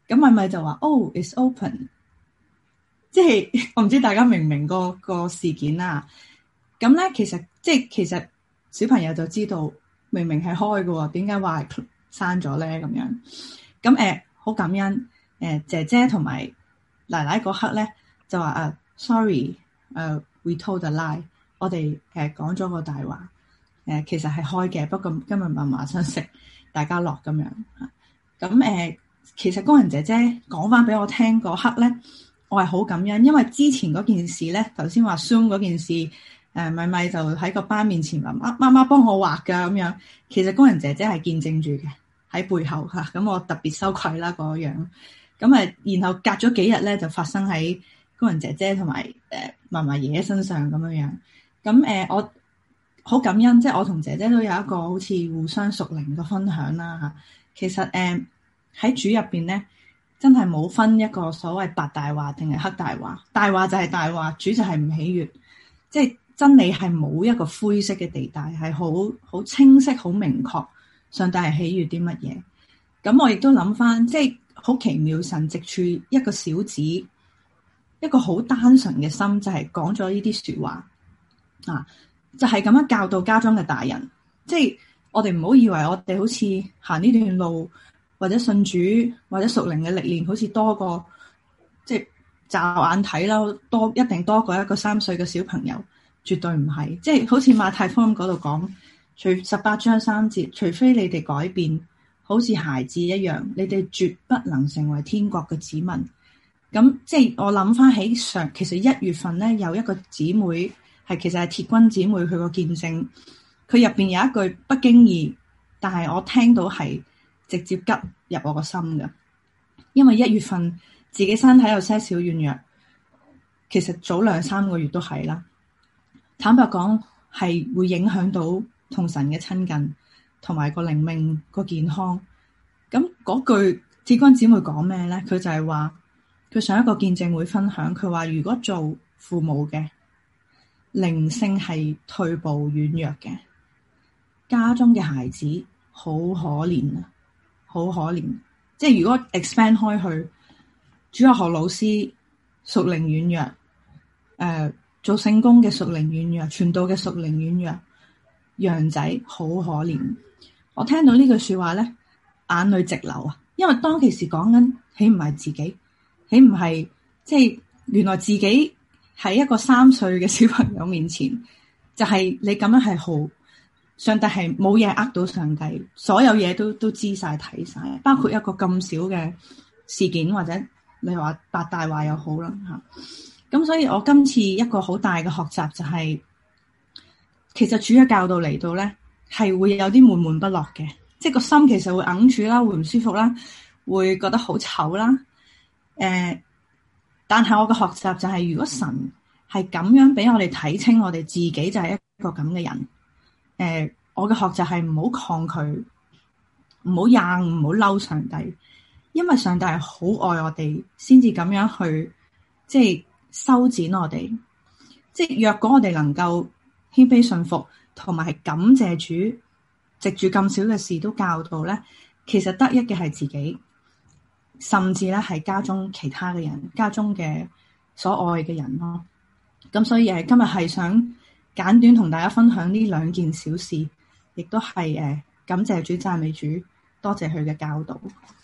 咁咪咪就話 Oh, it's open， 即係我唔知大家明唔明個個事件啦。咁咧其實即係其實小朋友就知道明明係開嘅喎，點解話係閂咗咧咁樣？咁誒好感恩誒、呃、姐姐同埋奶奶嗰刻咧就話啊、uh, sorry，誒、uh, we told a lie， 我哋誒講咗個大話，誒、呃、其實係開嘅，不過今日嫲嫲想食大家樂咁樣嚇。咁誒、呃、其實工人姐姐講翻俾我聽嗰刻咧，我係好感恩，因為之前嗰件事咧，頭先話 Zoom 嗰件事，誒咪咪就喺個班面前話媽媽媽幫我畫㗎咁樣，其實工人姐姐係見證住嘅喺背後嚇，咁我特別羞愧啦嗰樣。咁誒，然後隔咗幾日咧，就發生喺工人姐姐同埋誒嫲嫲爺爺身上咁樣樣。咁誒、呃，我好感恩，即係我同姐姐都有一個好似互相屬靈嘅分享啦嚇。其實誒喺、呃、主入邊咧，真係冇分一個所謂白大話定係黑大話，大話就係大話，主就係唔喜悅，即係真理係冇一個灰色嘅地帶，係好好清晰、好明確。上帝係喜悅啲乜嘢？咁我亦都諗翻，即係好奇妙，神藉住一個小子，一個好單純嘅心，就係講咗呢啲說話啊，就係咁樣教導家中嘅大人。即係我哋唔好以為我哋好似行呢段路，或者信主，或者屬靈嘅歷練，好似多過即係驟眼睇啦，多一定多過一個三歲嘅小朋友，絕對唔係。即係好似馬太福音嗰度講。除十八章三節，除非你哋改變，好似孩子一樣，你哋絕不能成為天國嘅子民。咁即係我諗翻起上，其實一月份咧有一個姊妹係其實係鐵軍姊妹，佢個見證，佢入邊有一句不經意，但係我聽到係直接吉入我個心嘅。因為一月份自己身體有些少軟弱，其實早兩三個月都係啦。坦白講，係會影響到同神嘅親近，同埋個靈命個健康。咁嗰句鐵軍姊妹講咩咧？佢就係話佢上一個見證會分享，佢話如果做父母嘅靈性係退步軟弱嘅，家中嘅孩子好可憐啊，好可憐。即係如果 expand 開去，主日學老師屬靈軟弱，誒、呃、做聖工嘅屬靈軟弱，傳道嘅屬靈軟弱。羊仔好可憐，我聽到呢句說話咧，眼淚直流啊！因為當其時講緊，豈唔係自己，豈唔係即係原來自己喺一個三歲嘅小朋友面前，就係、是、你咁樣係好，上帝係冇嘢呃到上帝，所有嘢都都知晒睇晒，包括一個咁少嘅事件，或者你話白大話又好啦吓。咁所以我今次一個好大嘅學習就係、是。其實主嘅教導嚟到咧，係會有啲悶悶不樂嘅，即係個心其實會硬住啦，會唔舒服啦，會覺得好醜啦。誒、呃，但係我嘅學習就係、是，如果神係咁樣俾我哋睇清，我哋自己就係一個咁嘅人。誒、呃，我嘅學習係唔好抗拒，唔好硬，唔好嬲上帝，因為上帝係好愛我哋，先至咁樣去即係修剪我哋。即係若果我哋能夠謙卑順服，同埋係感謝主，藉住咁少嘅事都教導咧，其實得益嘅係自己，甚至咧係家中其他嘅人，家中嘅所愛嘅人咯。咁所以誒，今日係想簡短同大家分享呢兩件小事，亦都係誒感謝主、讚美主，多謝佢嘅教導。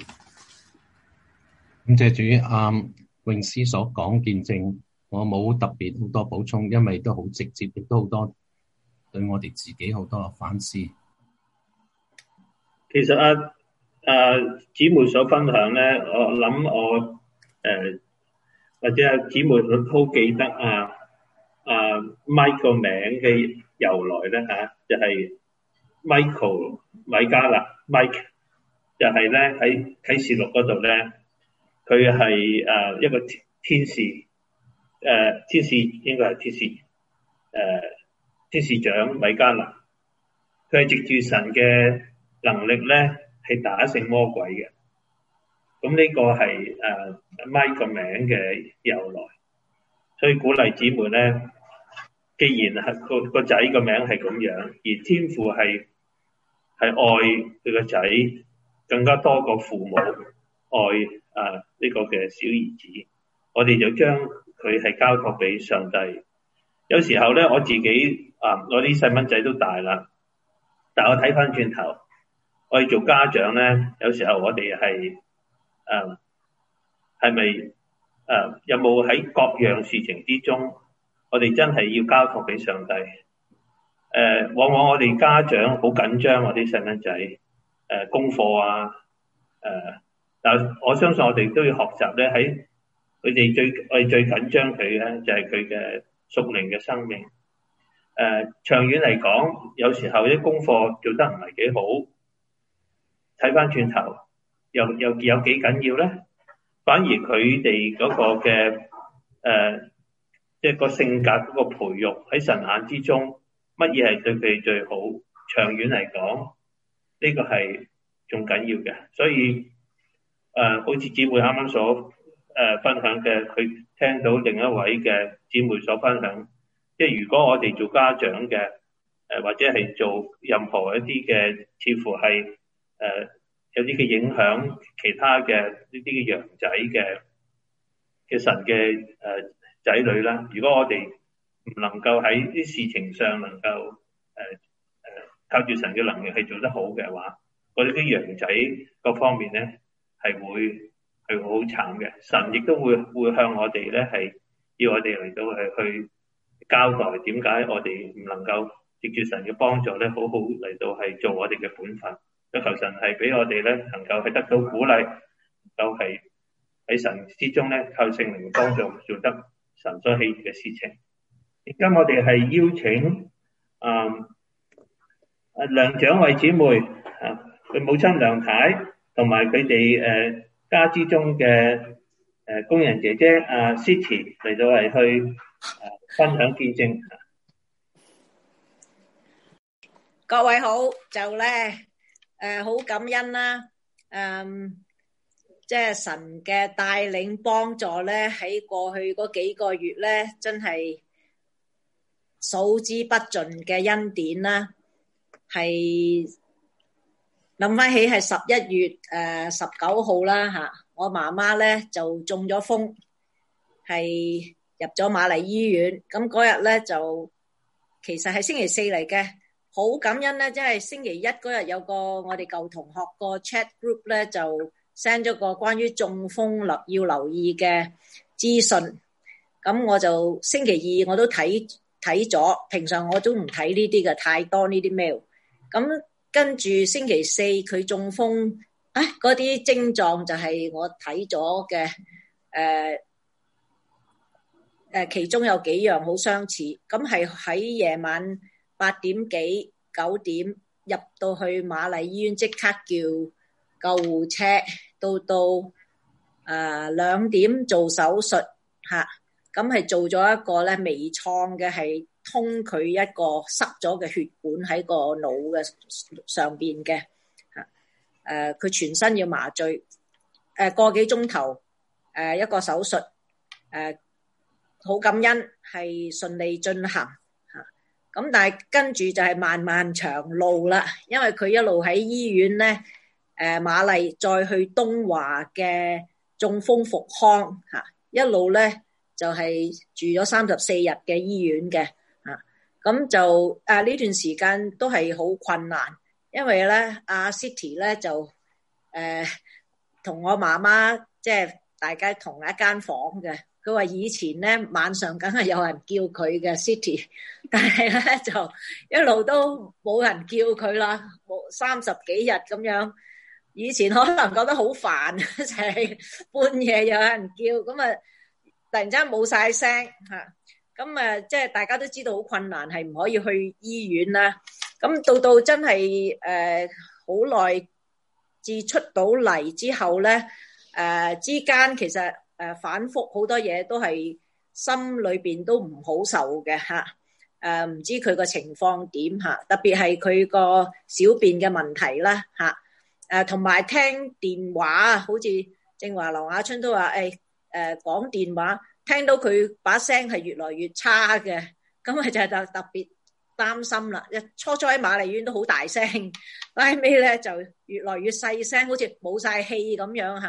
感謝主，阿詠詩所講見證。我冇特別好多補充，因為都好直接，亦都好多對我哋自己好多嘅反思。 其實啊啊姊妹所分享咧，我諗我誒、呃、或者啊姊妹都記得啊啊 Mike 個名嘅由來咧嚇、啊，就係、是、Michael 米迦勒 Mike， 就係咧喺啟示錄嗰度咧，佢係誒一個天使。誒、呃、天使應該係天使，誒、呃、天使長米迦勒，佢係藉住神嘅能力咧，係打勝魔鬼嘅。咁呢個係誒 Mike 個名嘅由來，所以鼓勵姊妹咧，既然係個個仔個名係咁樣，而天父係係愛佢個仔更加多過父母愛啊呢個嘅小兒子，我哋就將佢係交託俾上帝。有時候咧，我自己啊，我啲細蚊仔都大啦，但我睇翻轉頭，我哋做家長咧，有時候我哋係誒係咪誒有冇喺各樣事情之中，我哋真係要交託俾上帝？誒、呃，往往我哋家長好緊張我啲細蚊仔誒功課啊，誒、呃，但我相信我哋都要學習咧，喺佢哋最我哋最緊張佢咧，就係佢嘅屬靈嘅生命。誒、呃，長遠嚟講，有時候啲功課做得唔係幾好，睇翻轉頭又又有幾緊要咧？反而佢哋嗰個嘅誒，即係個性格嗰個培育喺神眼之中，乜嘢係對佢哋最好？長遠嚟講，呢個係仲緊要嘅。所以誒，好似姊妹啱啱所誒分享嘅，佢聽到另一位嘅姊妹所分享，即係如果我哋做家長嘅誒，或者係做任何一啲嘅，似乎係誒。有啲嘅影響其他嘅呢啲嘅羊仔嘅嘅神嘅誒仔女啦。如果我哋唔能夠喺啲事情上能夠誒誒、呃、靠住神嘅能力係做得好嘅話，我哋啲羊仔各方面咧係會係好慘嘅。神亦都會會向我哋咧係要我哋嚟到係去交代點解我哋唔能夠藉住神嘅幫助咧，好好嚟到係做我哋嘅本分。求神係俾我哋咧，能夠係得到鼓勵，能夠係喺神之中咧，靠聖靈嘅幫助做得神所喜悅嘅事情。而家我哋係邀請啊啊梁蔣慧姊妹啊，佢母親梁太同埋佢哋誒家之中嘅誒工人姐姐啊 City 嚟到係去誒分享見證。 各位好，就咧。誒，好、呃、感恩啦！誒、嗯，即係神嘅帶領幫助咧，喺過去嗰幾個月咧，真係數之不盡嘅恩典啦。係諗翻起係十一月誒十九號啦吓，我媽媽咧就中咗風，係入咗瑪麗醫院。咁嗰日咧就其實係星期四嚟嘅。好感恩咧，即係星期一嗰日有個我哋舊同學個 chat group 咧，就 send 咗個關於中風留要留意嘅資訊。咁我就星期二我都睇睇咗，平常我都唔睇呢啲嘅，太多呢啲 mail。咁跟住星期四佢中風，啊嗰啲症狀就係我睇咗嘅，誒誒其中有幾樣好相似。咁係喺夜晚八點幾九點入到去瑪麗醫院，即刻叫救護車，到到誒兩點做手術吓，咁係做咗一個咧微創嘅，係通佢一個塞咗嘅血管喺個腦嘅上邊嘅吓，誒佢全身要麻醉，誒個幾鐘頭，誒一個手術，誒好感恩係順利進行。咁但係跟住就係漫漫長路啦，因為佢一路喺醫院咧，誒瑪麗再去東華嘅中風復康嚇，一路咧就係住咗三十四日嘅醫院嘅嚇，咁就啊呢段時間都係好困難，因為咧阿 City 咧就誒同我媽媽即係大家同一間房嘅。佢話以前咧晚上梗係有人叫佢嘅 City， 但係咧就一路都冇人叫佢啦，冇三十幾日咁樣。以前可能覺得好煩，就係半夜有人叫，咁啊突然間冇晒聲嚇，咁啊即係大家都知道好困難，係唔可以去醫院啦。咁到到真係誒好耐至出到嚟之後咧，誒、呃、之間其實。誒，反覆好多嘢都係心裏邊都唔好受嘅吓，誒唔知佢個情況點吓，特別係佢個小便嘅問題啦吓，誒同埋聽電話，好似正話劉雅春都話誒誒講電話，聽到佢把聲係越來越差嘅，咁啊就係特特別擔心啦。一初初喺瑪麗醫院都好大聲，後尾咧就越來越細聲，好似冇晒氣咁樣吓。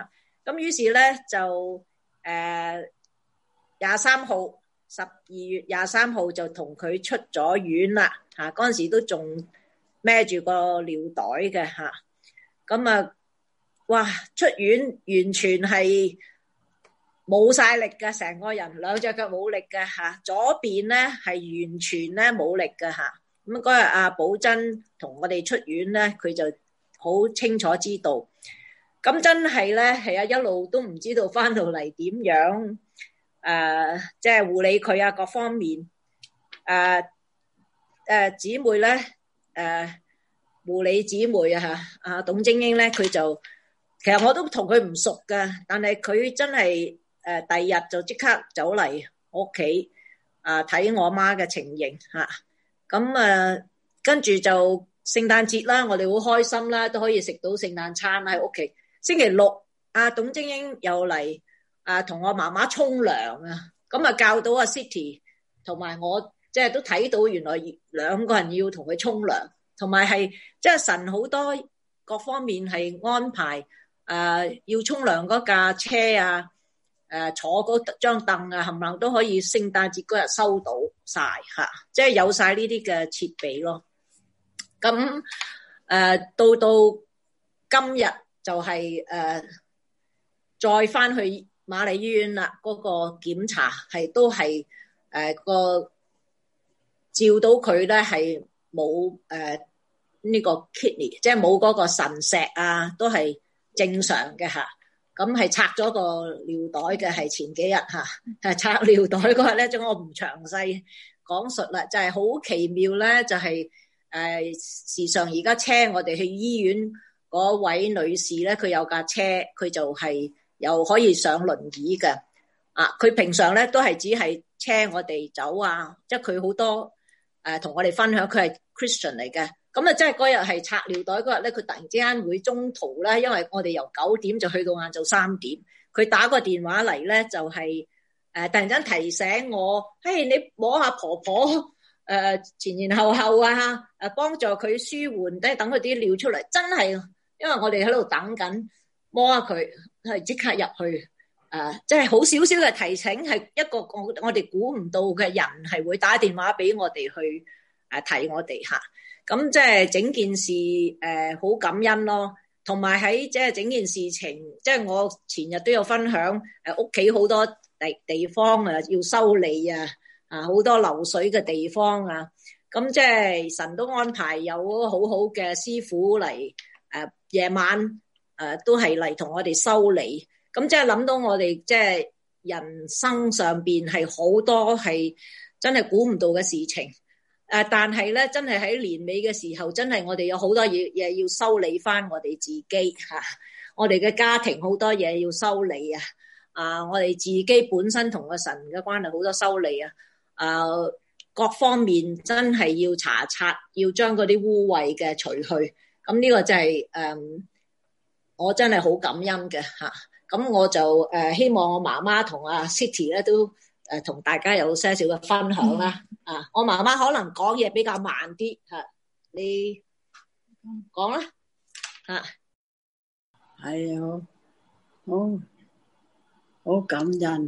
咁於是咧就誒廿三號十二月廿三號就同佢出咗院啦嚇，嗰陣時都仲孭住個尿袋嘅嚇，咁啊哇出院完全係冇晒力嘅，成個人兩隻腳冇力嘅嚇，左邊咧係完全咧冇力嘅嚇。咁嗰日阿寶珍同我哋出院咧，佢就好清楚知道。咁真係咧係啊，一路都唔知道翻到嚟點樣誒，即係護理佢啊各方面誒誒姊妹咧誒護理姊妹啊嚇，阿董晶英咧佢就其實我都同佢唔熟噶，但係佢真係誒第二日就即刻走嚟我屋企啊睇我媽嘅情形嚇。咁啊，跟住就聖誕節啦，我哋好開心啦，都可以食到聖誕餐喺屋企。星期六，阿董晶英又嚟啊，同我媽媽沖涼啊，咁啊教到阿 City 同埋我，即係都睇到原來兩個人要同佢沖涼，同埋係即係神好多各方面係安排誒，要沖涼嗰架車啊。誒，坐嗰張凳啊，冚唪唥都可以聖誕節嗰日收到晒吓，即係有晒呢啲嘅設備咯。咁誒，到到今日就係誒，再翻去瑪麗醫院啦，嗰個檢查係都係誒個照到佢咧係冇誒呢個 kidney， 即係冇嗰個腎石啊，都係正常嘅吓。咁係拆咗個尿袋嘅，係前幾日嚇，係拆尿袋嗰日咧，就我唔詳細講述啦，就係好奇妙咧，就係誒時常而家車我哋去醫院嗰位女士咧，佢有架車，佢就係又可以上輪椅嘅，啊，佢平常咧都係只係車我哋走啊，即係佢好多誒同我哋分享，佢係 Christian 嚟嘅。咁啊，即係嗰日係拆尿袋嗰日咧，佢突然之間會中途咧，因為我哋由九點就去到晏晝三點，佢打個電話嚟咧，就係、是、誒、呃、突然間提醒我，嘿，你摸下婆婆誒、呃、前前後後啊，誒幫助佢舒緩，即係等佢啲尿出嚟，真係，因為我哋喺度等緊，摸下佢係即刻入去，誒即係好少少嘅提醒，係一個我我哋估唔到嘅人係會打電話俾我哋去誒提我哋嚇。咁即係整件事誒好、呃、感恩咯，同埋喺即係整件事情，即係我前日都有分享誒屋企好多地地方啊要修理啊，啊好多流水嘅地方啊，咁即係神都安排有好好嘅師傅嚟誒夜晚誒、呃、都係嚟同我哋修理，咁即係諗到我哋即係人生上邊係好多係真係估唔到嘅事情。誒，但係咧，真係喺年尾嘅時候，真係我哋有好多嘢嘢要修理翻我哋自己吓，我哋嘅家庭好多嘢要修理啊，啊，我哋自己本身同個神嘅關係好多修理啊，啊，各方面真係要查察，要將嗰啲污穢嘅除去，咁呢個就係、是、誒、嗯，我真係好感恩嘅吓，咁我就誒、呃、希望我媽媽同阿 City 咧都。誒，同大家有些少嘅分享啦。嗯、啊，我媽媽可能講嘢比較慢啲，吓、啊、你講啦。啊， 係好，好，好感恩，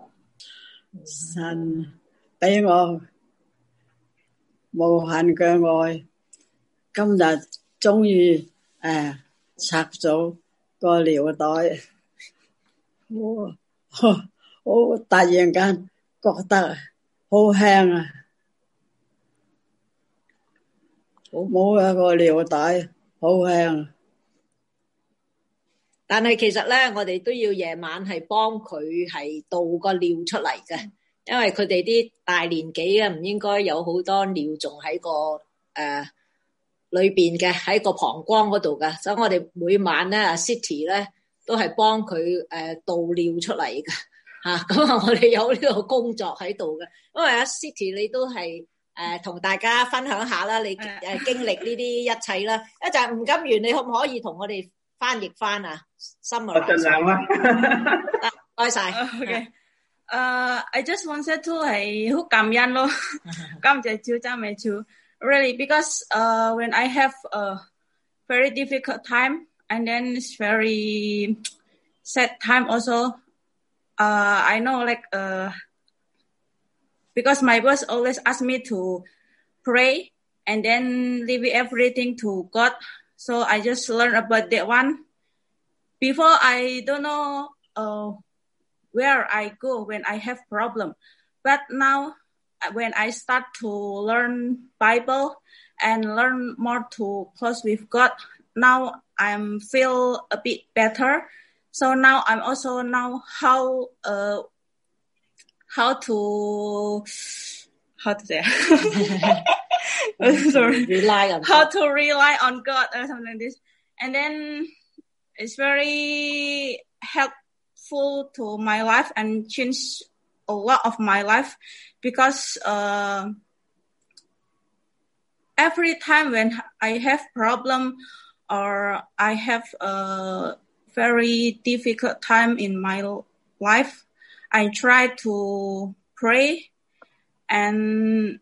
神俾我無限嘅愛。今日終於誒拆咗個尿袋，哇！我突然間覺得好輕啊，冇一個尿袋，好輕。 但係其實咧，我哋都要夜晚係幫佢係倒個尿出嚟嘅，因為佢哋啲大年紀啊，唔應該有好多尿仲喺個誒、呃、裏邊嘅，喺個膀胱嗰度嘅，所以我哋每晚咧啊 City 咧都係幫佢誒倒尿出嚟嘅。吓咁啊！我哋有呢個工作喺度嘅，因為阿 City 你都係誒同大家分享下啦，你誒經歷呢啲一切啦。一陣吳金源，你可唔可以同我哋翻譯翻啊？心啊！我盡量啦。唔該晒。 OK，誒 I just wanted to 係好感恩咯，感謝主讚美主。Really, because uh when I have a very difficult time and then it's very sad time also. Uh, I know like uh, because my boss always ask me to pray and then leave everything to God. So I just learned about that one. Before I don't know uh, where I go when I have problem. But now when I start to learn Bible and learn more to close with God, now I'm feel a bit better. So now I'm also know how uh, how to how to say sorry rely on how God. to rely on God or something like this, and then it's very helpful to my life and change a lot of my life because uh, every time when I have problem or I have a very difficult time in my life, I try to pray and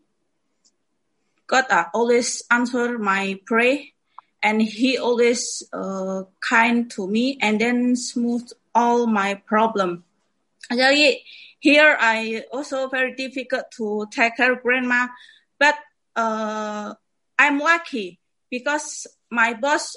God uh, always answer my prayer and he always uh, kind to me and then smooth all my problem. Actually, here I also very difficult to take care of grandma, but uh, I'm lucky because my boss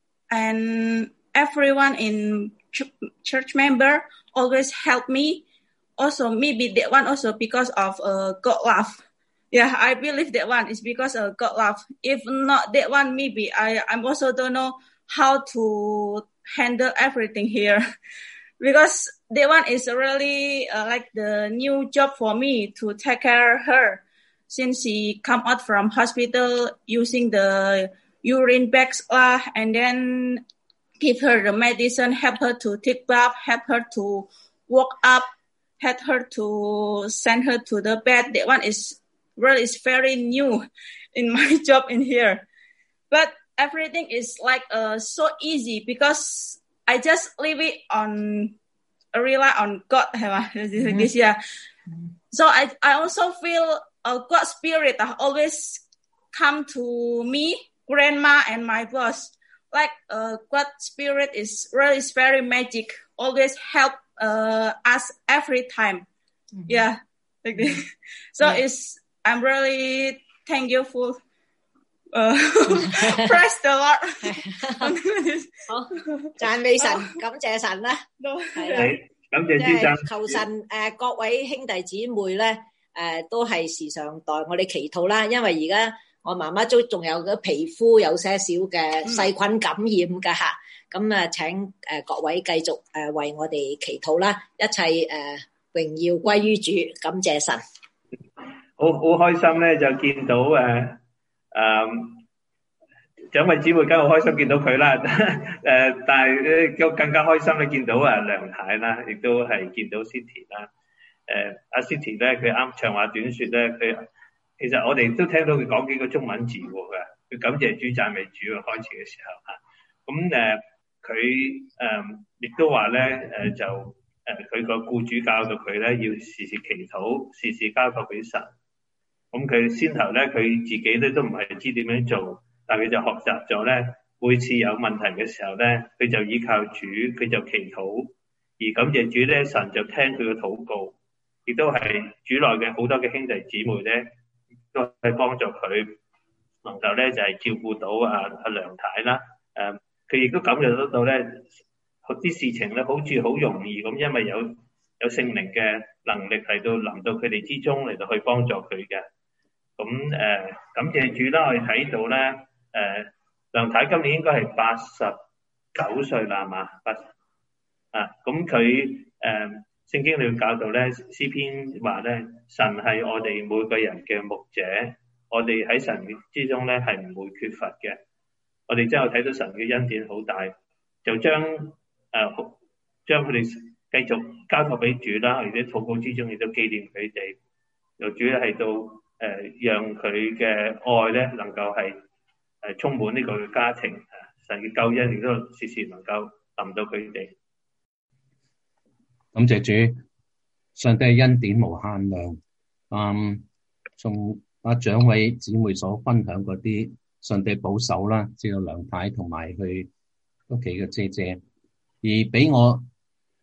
and everyone in ch- church member always help me. Also, maybe that one also because of uh, God love. Yeah, I believe that one is because of God love. If not that one, maybe I I'm also don't know how to handle everything here. Because that one is really uh, like the new job for me to take care of her since she come out from hospital using the urine bags uh, and then give her the medicine, help her to take bath, help her to walk up, help her to send her to the bed. That one is really is very new in my job in here. But everything is like uh, so easy because I just leave it on, rely on God. Mm-hmm. This, yeah. Mm-hmm. So I, I also feel uh, God's spirit uh, always come to me, grandma, and my boss. Like uh, God's spirit is really is very magic. Always help uh, us every time. Mm-hmm. Yeah. Like this. Mm-hmm. So yeah. It's I'm really thankful. Uh, praise the Lord 好，讚美神，感謝神啦，係啦， 感謝主神， 求神誒各位兄弟姊妹咧誒都係時常代我哋祈禱啦，因為而家我媽媽都仲有個皮膚有些少嘅細菌感染㗎嚇，咁啊請誒各位繼續誒為我哋祈禱啦，一切誒榮耀歸於主，感謝神。 好好開心咧，就見到誒。誒，長慧姊妹梗係好開心見到佢啦，誒，但係咧更更加開心咧見到啊梁太啦，亦都係見到 City 啦，誒阿 City 咧佢啱長話短説咧，佢其實我哋都聽到佢講幾個中文字喎，佢感謝主讚美主啊，開始嘅時候嚇，咁誒佢誒亦都話咧誒就誒佢個僱主教導佢咧要時時祈禱，時時交託俾神。咁佢先頭咧，佢自己咧都唔係知點樣做，但係佢就學習咗咧，每次有問題嘅時候咧，佢就依靠主，佢就祈禱，而感謝主咧，神就聽佢嘅禱告，亦都係主內嘅好多嘅兄弟姊妹咧，都係幫助佢能夠咧就係、是、照顧到阿阿梁太啦。誒，佢亦都感覺得到咧，啲事情咧好似好容易咁，因為有有聖靈嘅能力嚟到臨到佢哋之中嚟到去幫助佢嘅。咁誒、呃、感謝主啦！我哋睇到咧誒梁太今年應該係八十九歲啦，係嘛？八啊咁佢誒聖經裏教導咧，詩篇話咧，神係我哋每個人嘅牧者，我哋喺神之中咧係唔會缺乏嘅。我哋之後睇到神嘅恩典好大，就將誒、呃、將佢哋繼續交託俾主啦，而且禱告之中亦都紀念佢哋，由主咧係到。誒、呃，讓佢嘅愛咧能夠係誒充滿呢個嘅家庭，啊、神嘅救恩亦都時時能夠臨到佢哋。 感謝主，上帝嘅恩典無限量。嗯，從阿長偉姊妹所分享嗰啲，上帝保守啦，只有梁太同埋佢屋企嘅姐姐，而俾我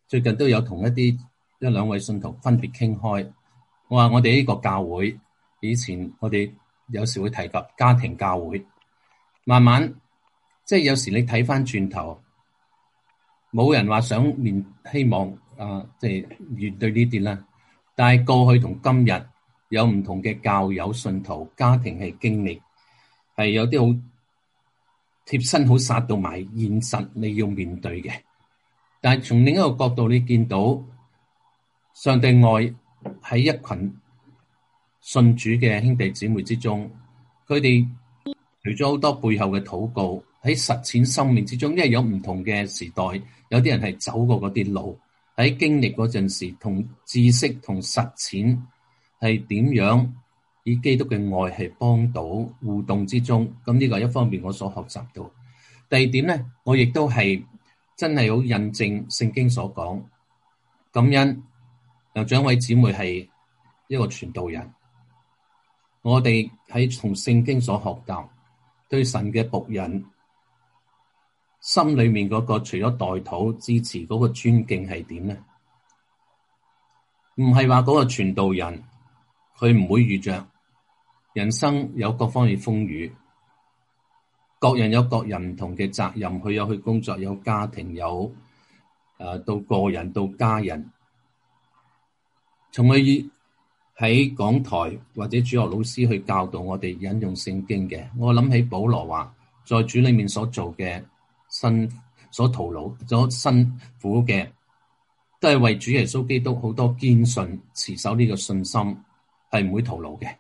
最近都有同一啲一兩位信徒分別傾開，我話我哋呢個教會以前我哋有時會提及家庭教會，慢慢即係有時你睇翻轉頭，冇人話想面希望啊，即係面對呢啲啦。但係過去同今日有唔同嘅教友信徒家庭係經歷，係有啲好貼身好殺到埋現實你要面對嘅。但係從另一個角度，你見到上帝愛喺一群信主嘅兄弟姊妹之中，佢哋除咗好多背後嘅禱告，喺實踐生命之中，因為有唔同嘅時代，有啲人係走過嗰啲路，喺經歷嗰陣時，同知識同實踐係點樣以基督嘅愛係幫到互動之中。咁呢個係一方面我所學習到。第二點咧，我亦都係真係好印證聖經所講，感恩有兩位姊妹係一個傳道人。我哋喺從聖經所學習，對神嘅僕人心裏面嗰個除咗代禱支持嗰個尊敬係點呢？唔係話嗰個傳道人佢唔會遇着人生有各方面風雨，各人有各人唔同嘅責任，佢有去工作，有家庭，有誒、呃、到個人到家人，從佢喺講台或者主學老師去教導我哋引用聖經嘅，我諗起保羅話，在主裏面所做嘅辛所徒勞所辛苦嘅，都係為主耶穌基督好多堅信持守呢個信心，係唔會徒勞嘅。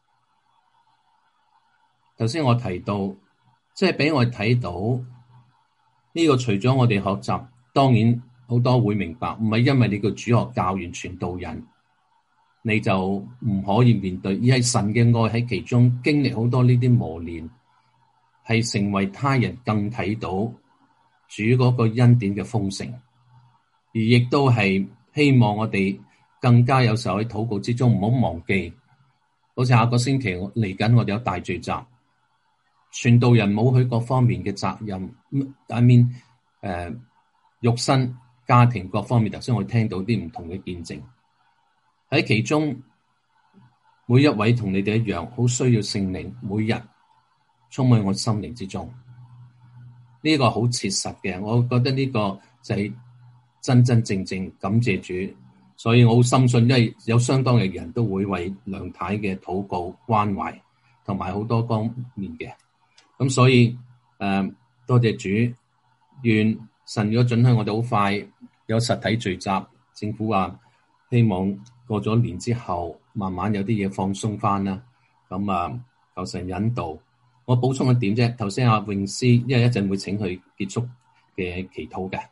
頭先我提到，即係俾我睇到呢個，除咗我哋學習，當然好多會明白，唔係因為你個主學教完傳道人，你就唔可以面對，而係神嘅愛喺其中經歷好多呢啲磨練，係成為他人更睇到主嗰個恩典嘅豐盛，而亦都係希望我哋更加有時候喺禱告之中唔好忘記，好似下個星期嚟緊我哋有大聚集，傳道人冇佢各方面嘅責任，I mean 誒肉身家庭各方面，頭先我聽到啲唔同嘅見證。喺其中每一位同你哋一樣，好需要聖靈每日充滿我心靈之中。呢個好切實嘅，我覺得呢個就係真真正正感謝主。所以我好深信，因為有相當嘅人都會為梁太嘅禱告關懷，同埋好多方面嘅。咁所以誒、呃，多謝主，願神如果准許我哋好快有實體聚集，政府話希望過咗年之後，慢慢有啲嘢放鬆翻啦。咁啊，求神引導。我補充一點啫，頭先阿詠詩，因為一陣會請佢結束嘅祈禱嘅。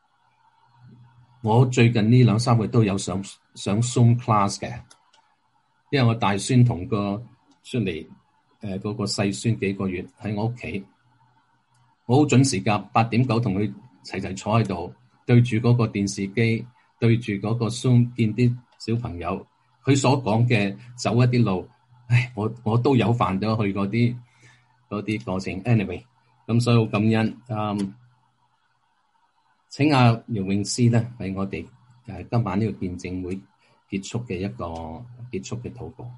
我最近呢兩三個月都有上上 Zoom class 嘅，因為我大孫同個出嚟誒，嗰、呃嗰個細孫幾個月喺我屋企，我好準時㗎，八點九同佢齊齊坐喺度，對住嗰個電視機，對住嗰個 Zoom 見啲小朋友，佢所講嘅走一啲路，唉，我我都有犯咗去嗰啲嗰啲過程 ，anyway， 咁所以好感恩。嗯，請阿姚詠詩咧喺我哋誒今晚呢個見證會結束嘅一個結束嘅禱告。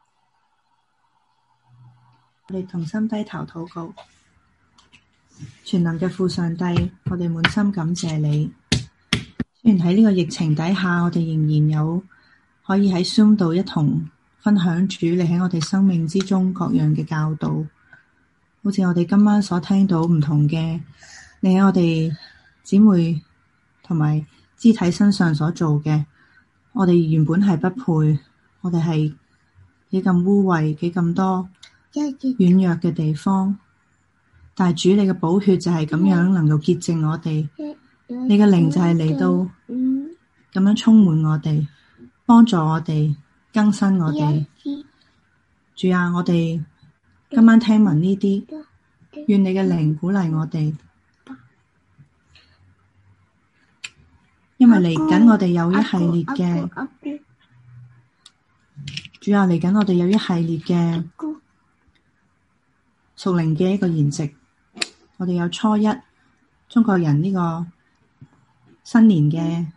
我哋同心低頭禱告，全能嘅父上帝，我哋滿心感謝你。雖然喺呢個疫情底下，我哋仍然有可以喺 Zoom 度一同分享主你喺我哋生命之中各樣嘅教導，好似我哋今晚所聽到唔同嘅，你喺我哋姊妹同埋肢體身上所做嘅，我哋原本係不配，我哋係幾咁污穢，幾咁多軟弱嘅地方，但係主你嘅寶血就係咁樣能夠潔淨我哋，你嘅靈就係嚟到咁樣充滿我哋，幫助我哋，更新我哋。主啊，我哋今晚聽聞呢啲，願你嘅靈鼓勵我哋，因為嚟緊我哋有一系列嘅，主啊，嚟緊我哋有一系列嘅屬靈嘅一個筵席，我哋有初一中國人呢個新年嘅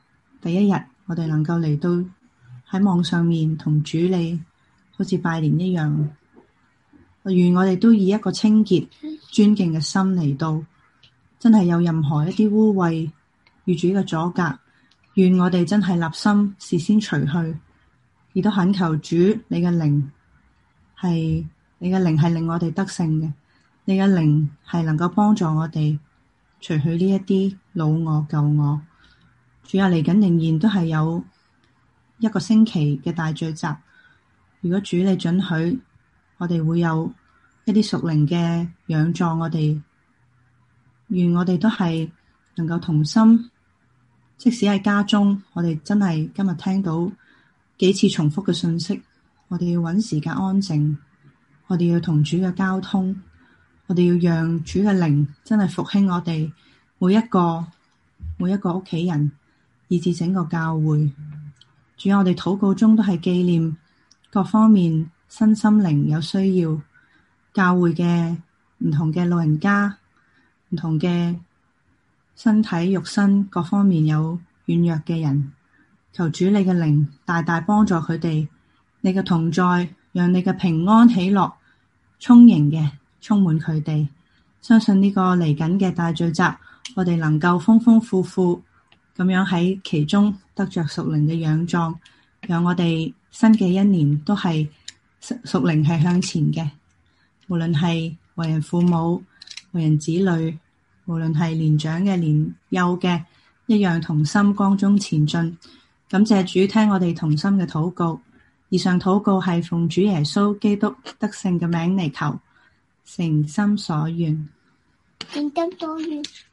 第一日我哋能夠嚟到喺網上面同主你好似拜年一樣，願我哋都以一個清潔尊敬嘅心嚟到，真係有任何一啲污穢與主嘅阻隔，願我哋真係立心事先除去，亦都懇求主你嘅靈係你嘅靈係令我哋得勝嘅，你嘅靈係能夠幫助我哋除去呢一啲老我舊我。主啊，嚟緊仍然都係有一個星期嘅大聚集，如果主你准許，我哋會有一啲屬靈嘅養助我哋，願我哋都係能夠同心，即使喺家中，我哋真係今日聽到幾次重複嘅信息，我哋要揾時間安靜，我哋要同主嘅交通，我哋要讓主嘅靈真係復興我哋每一個每一個屋企人，以至整個教會。主啊，我哋禱告中都係紀念各方面身心靈有需要，教會嘅唔同嘅老人家，唔同嘅身體肉身各方面有軟弱嘅人，求主你嘅靈大大幫助佢哋，你嘅同在讓你嘅平安喜樂充盈嘅充滿佢哋。相信呢個嚟緊嘅大聚集，我哋能夠豐豐富富咁樣喺其中得着屬靈嘅養壯，讓我哋新嘅一年都係屬靈係向前嘅，無論係為人父母、為人子女，無論係年長嘅、年幼嘅，一樣同心光中前進。感謝主聽我哋同心嘅禱告，以上禱告係奉主耶穌基督得勝嘅名嚟求，誠心所願。 誠心所願。